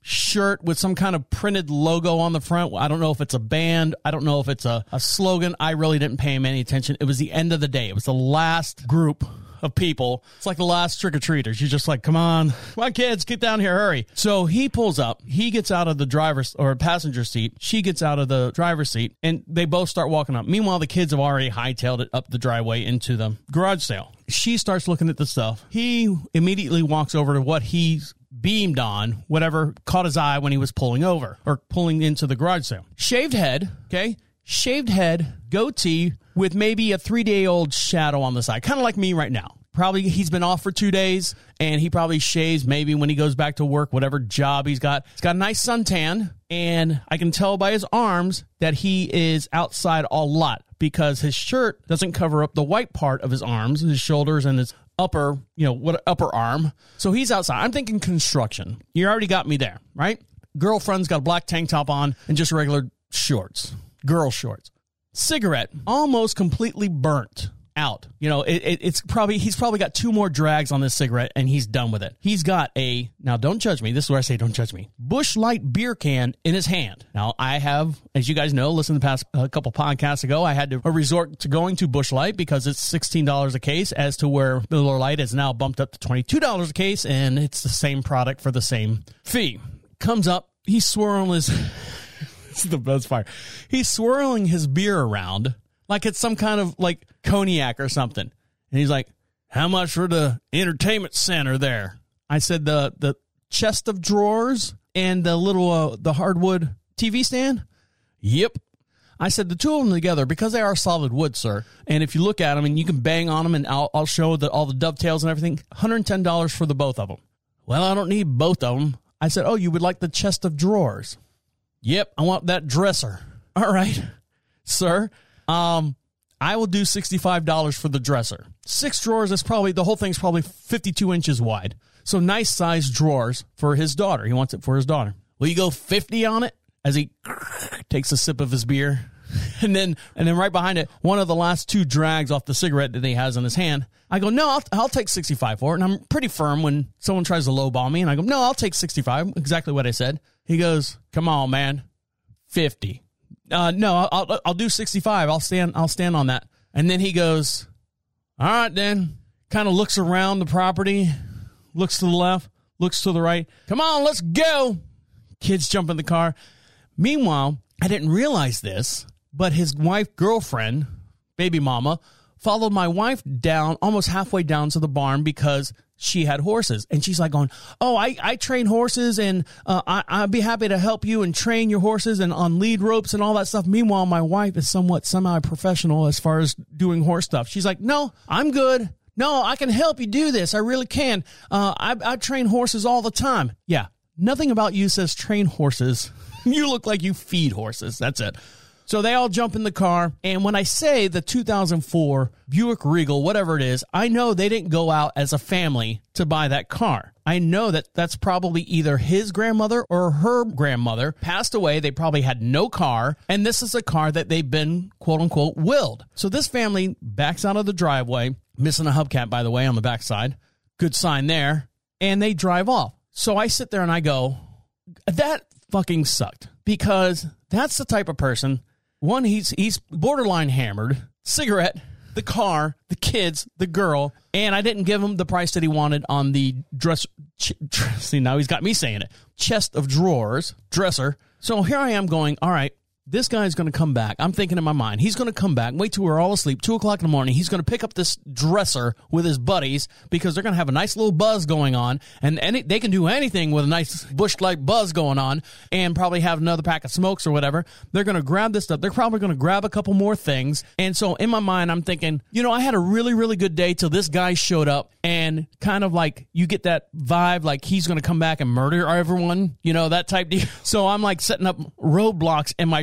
shirt with some kind of printed logo on the front. I don't know if it's a band. I don't know if it's a, a slogan. I really didn't pay him any attention. It was the end of the day. It was the last group of people. It's like the last trick-or-treaters. You're just like, come on, come on, kids, get down here, hurry. So he pulls up. He gets out of the driver's or passenger seat. She gets out of the driver's seat, and they both start walking up. Meanwhile, the kids have already hightailed it up the driveway into the garage sale. She starts looking at the stuff. He immediately walks over to what he's beamed on, whatever caught his eye when he was pulling over or pulling into the garage sale. Shaved head, okay? Shaved head, goatee, with maybe a three-day-old shadow on the side, kind of like me right now. Probably he's been off for two days, and he probably shaves maybe when he goes back to work, whatever job he's got. He's got a nice suntan, and I can tell by his arms that he is outside a lot because his shirt doesn't cover up the white part of his arms, his shoulders, and his upper, you know, what upper arm. So he's outside. I'm thinking construction. You already got me there, right? Girlfriend's got a black tank top on and just regular shorts, girl shorts. Cigarette, almost completely burnt out. You know, it, it, it's probably, he's probably got two more drags on this cigarette and he's done with it. He's got a, now don't judge me. This is where I say don't judge me. Busch Light beer can in his hand. Now I have, as you guys know, listened to the past a uh, couple podcasts ago, I had to resort to going to Busch Light because it's sixteen dollars a case, as to where Miller Lite is now bumped up to twenty-two dollars a case, and it's the same product for the same fee. Comes up, he's swirling his, this is the best part. He's swirling his beer around like it's some kind of like cognac or something. And he's like, how much for the entertainment center there? I said the the chest of drawers and the little uh, the hardwood T V stand. Yep. I said the two of them together because they are solid wood, sir. And if you look at them and you can bang on them, and I'll, I'll show the, all the dovetails and everything, one hundred ten dollars for the both of them. Well, I don't need both of them. I said, oh, you would like the chest of drawers? Yep, I want that dresser. All right, sir. Um, I will do sixty-five dollars for the dresser. Six drawers is probably, the whole thing's probably fifty-two inches wide. So nice sized drawers for his daughter. He wants it for his daughter. Will you go fifty on it? As he takes a sip of his beer. And then, and then right behind it, one of the last two drags off the cigarette that he has in his hand. I go, no, I'll, I'll take sixty-five for it. And I'm pretty firm when someone tries to lowball me. And I go, no, I'll take sixty-five. Exactly what I said. He goes, come on, man. fifty. Uh, no, I'll, I'll, I'll do sixty-five. I'll stand, I'll stand on that. And then he goes, all right, then. Kind of looks around the property, looks to the left, looks to the right. Come on, let's go. Kids jump in the car. Meanwhile, I didn't realize this, but his wife, girlfriend, baby mama, followed my wife down, almost halfway down to the barn because she had horses. And she's like going, oh, I, I train horses, and uh, I, I'd be happy to help you and train your horses and on lead ropes and all that stuff. Meanwhile, my wife is somewhat semi-professional as far as doing horse stuff. She's like, no, I'm good. No, I can help you do this. I really can. Uh, I, I train horses all the time. Yeah, nothing about you says train horses. You look like you feed horses. That's it. So they all jump in the car, and when I say the two thousand four Buick Regal, whatever it is, I know they didn't go out as a family to buy that car. I know that that's probably either his grandmother or her grandmother passed away. They probably had no car, and this is a car that they've been, quote-unquote, willed. So this family backs out of the driveway, missing a hubcap, by the way, on the backside. Good sign there. And they drive off. So I sit there and I go, that fucking sucked, because that's the type of person. One, he's he's borderline hammered, cigarette, the car, the kids, the girl, and I didn't give him the price that he wanted on the dress. Ch- see, now he's got me saying it. Chest of drawers, dresser. So here I am going, all right, this guy's going to come back. I'm thinking in my mind, he's going to come back, wait till we're all asleep, two o'clock in the morning. He's going to pick up this dresser with his buddies because they're going to have a nice little buzz going on. And any, they can do anything with a nice Busch Light buzz going on, and probably have another pack of smokes or whatever. They're going to grab this stuff. They're probably going to grab a couple more things. And so in my mind, I'm thinking, you know, I had a really, really good day till this guy showed up, and kind of like you get that vibe like he's going to come back and murder everyone, you know, that type deal. So I'm like setting up roadblocks in my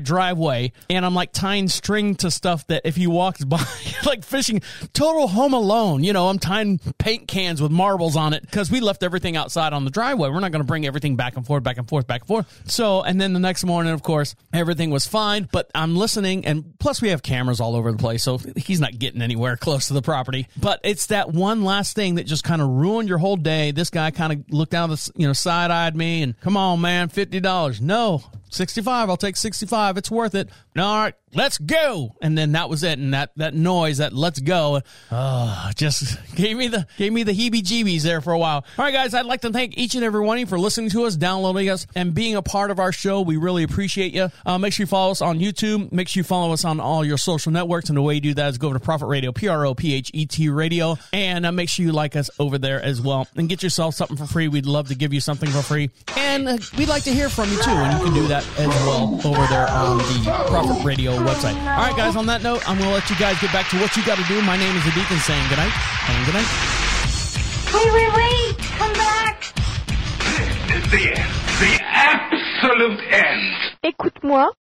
driveway, and I'm like tying string to stuff that if he walks by, like fishing, total Home Alone. You know, I'm tying paint cans with marbles on it because we left everything outside on the driveway. We're not going to bring everything back and forth, back and forth, back and forth. So, and then the next morning, of course, everything was fine, but I'm listening, and plus we have cameras all over the place, so he's not getting anywhere close to the property. But it's that one last thing that just kind of ruined your whole day. This guy kind of looked down the, you know, side-eyed me and, come on, man, fifty dollars. No, sixty-five. I'll take sixty-five. It's worth it. All right, let's go. And then that was it. And that, that noise, that let's go, oh, just gave me the gave me the heebie-jeebies there for a while. All right, guys, I'd like to thank each and every one of you for listening to us, downloading us, and being a part of our show. We really appreciate you. Uh, make sure you follow us on YouTube. Make sure you follow us on all your social networks. And the way you do that is go over to Prophet Radio, P R O P H E T Radio, and uh, make sure you like us over there as well. And get yourself something for free. We'd love to give you something for free. And uh, we'd like to hear from you, too, and you can do that as well over there on the Prophet Radio website. All right, guys, on that note, I'm going to let you guys get back to what you got to do. My name is the Deacon saying goodnight and goodnight. Wait, wait, wait! Come back! This is the end. The absolute end. Écoute-moi.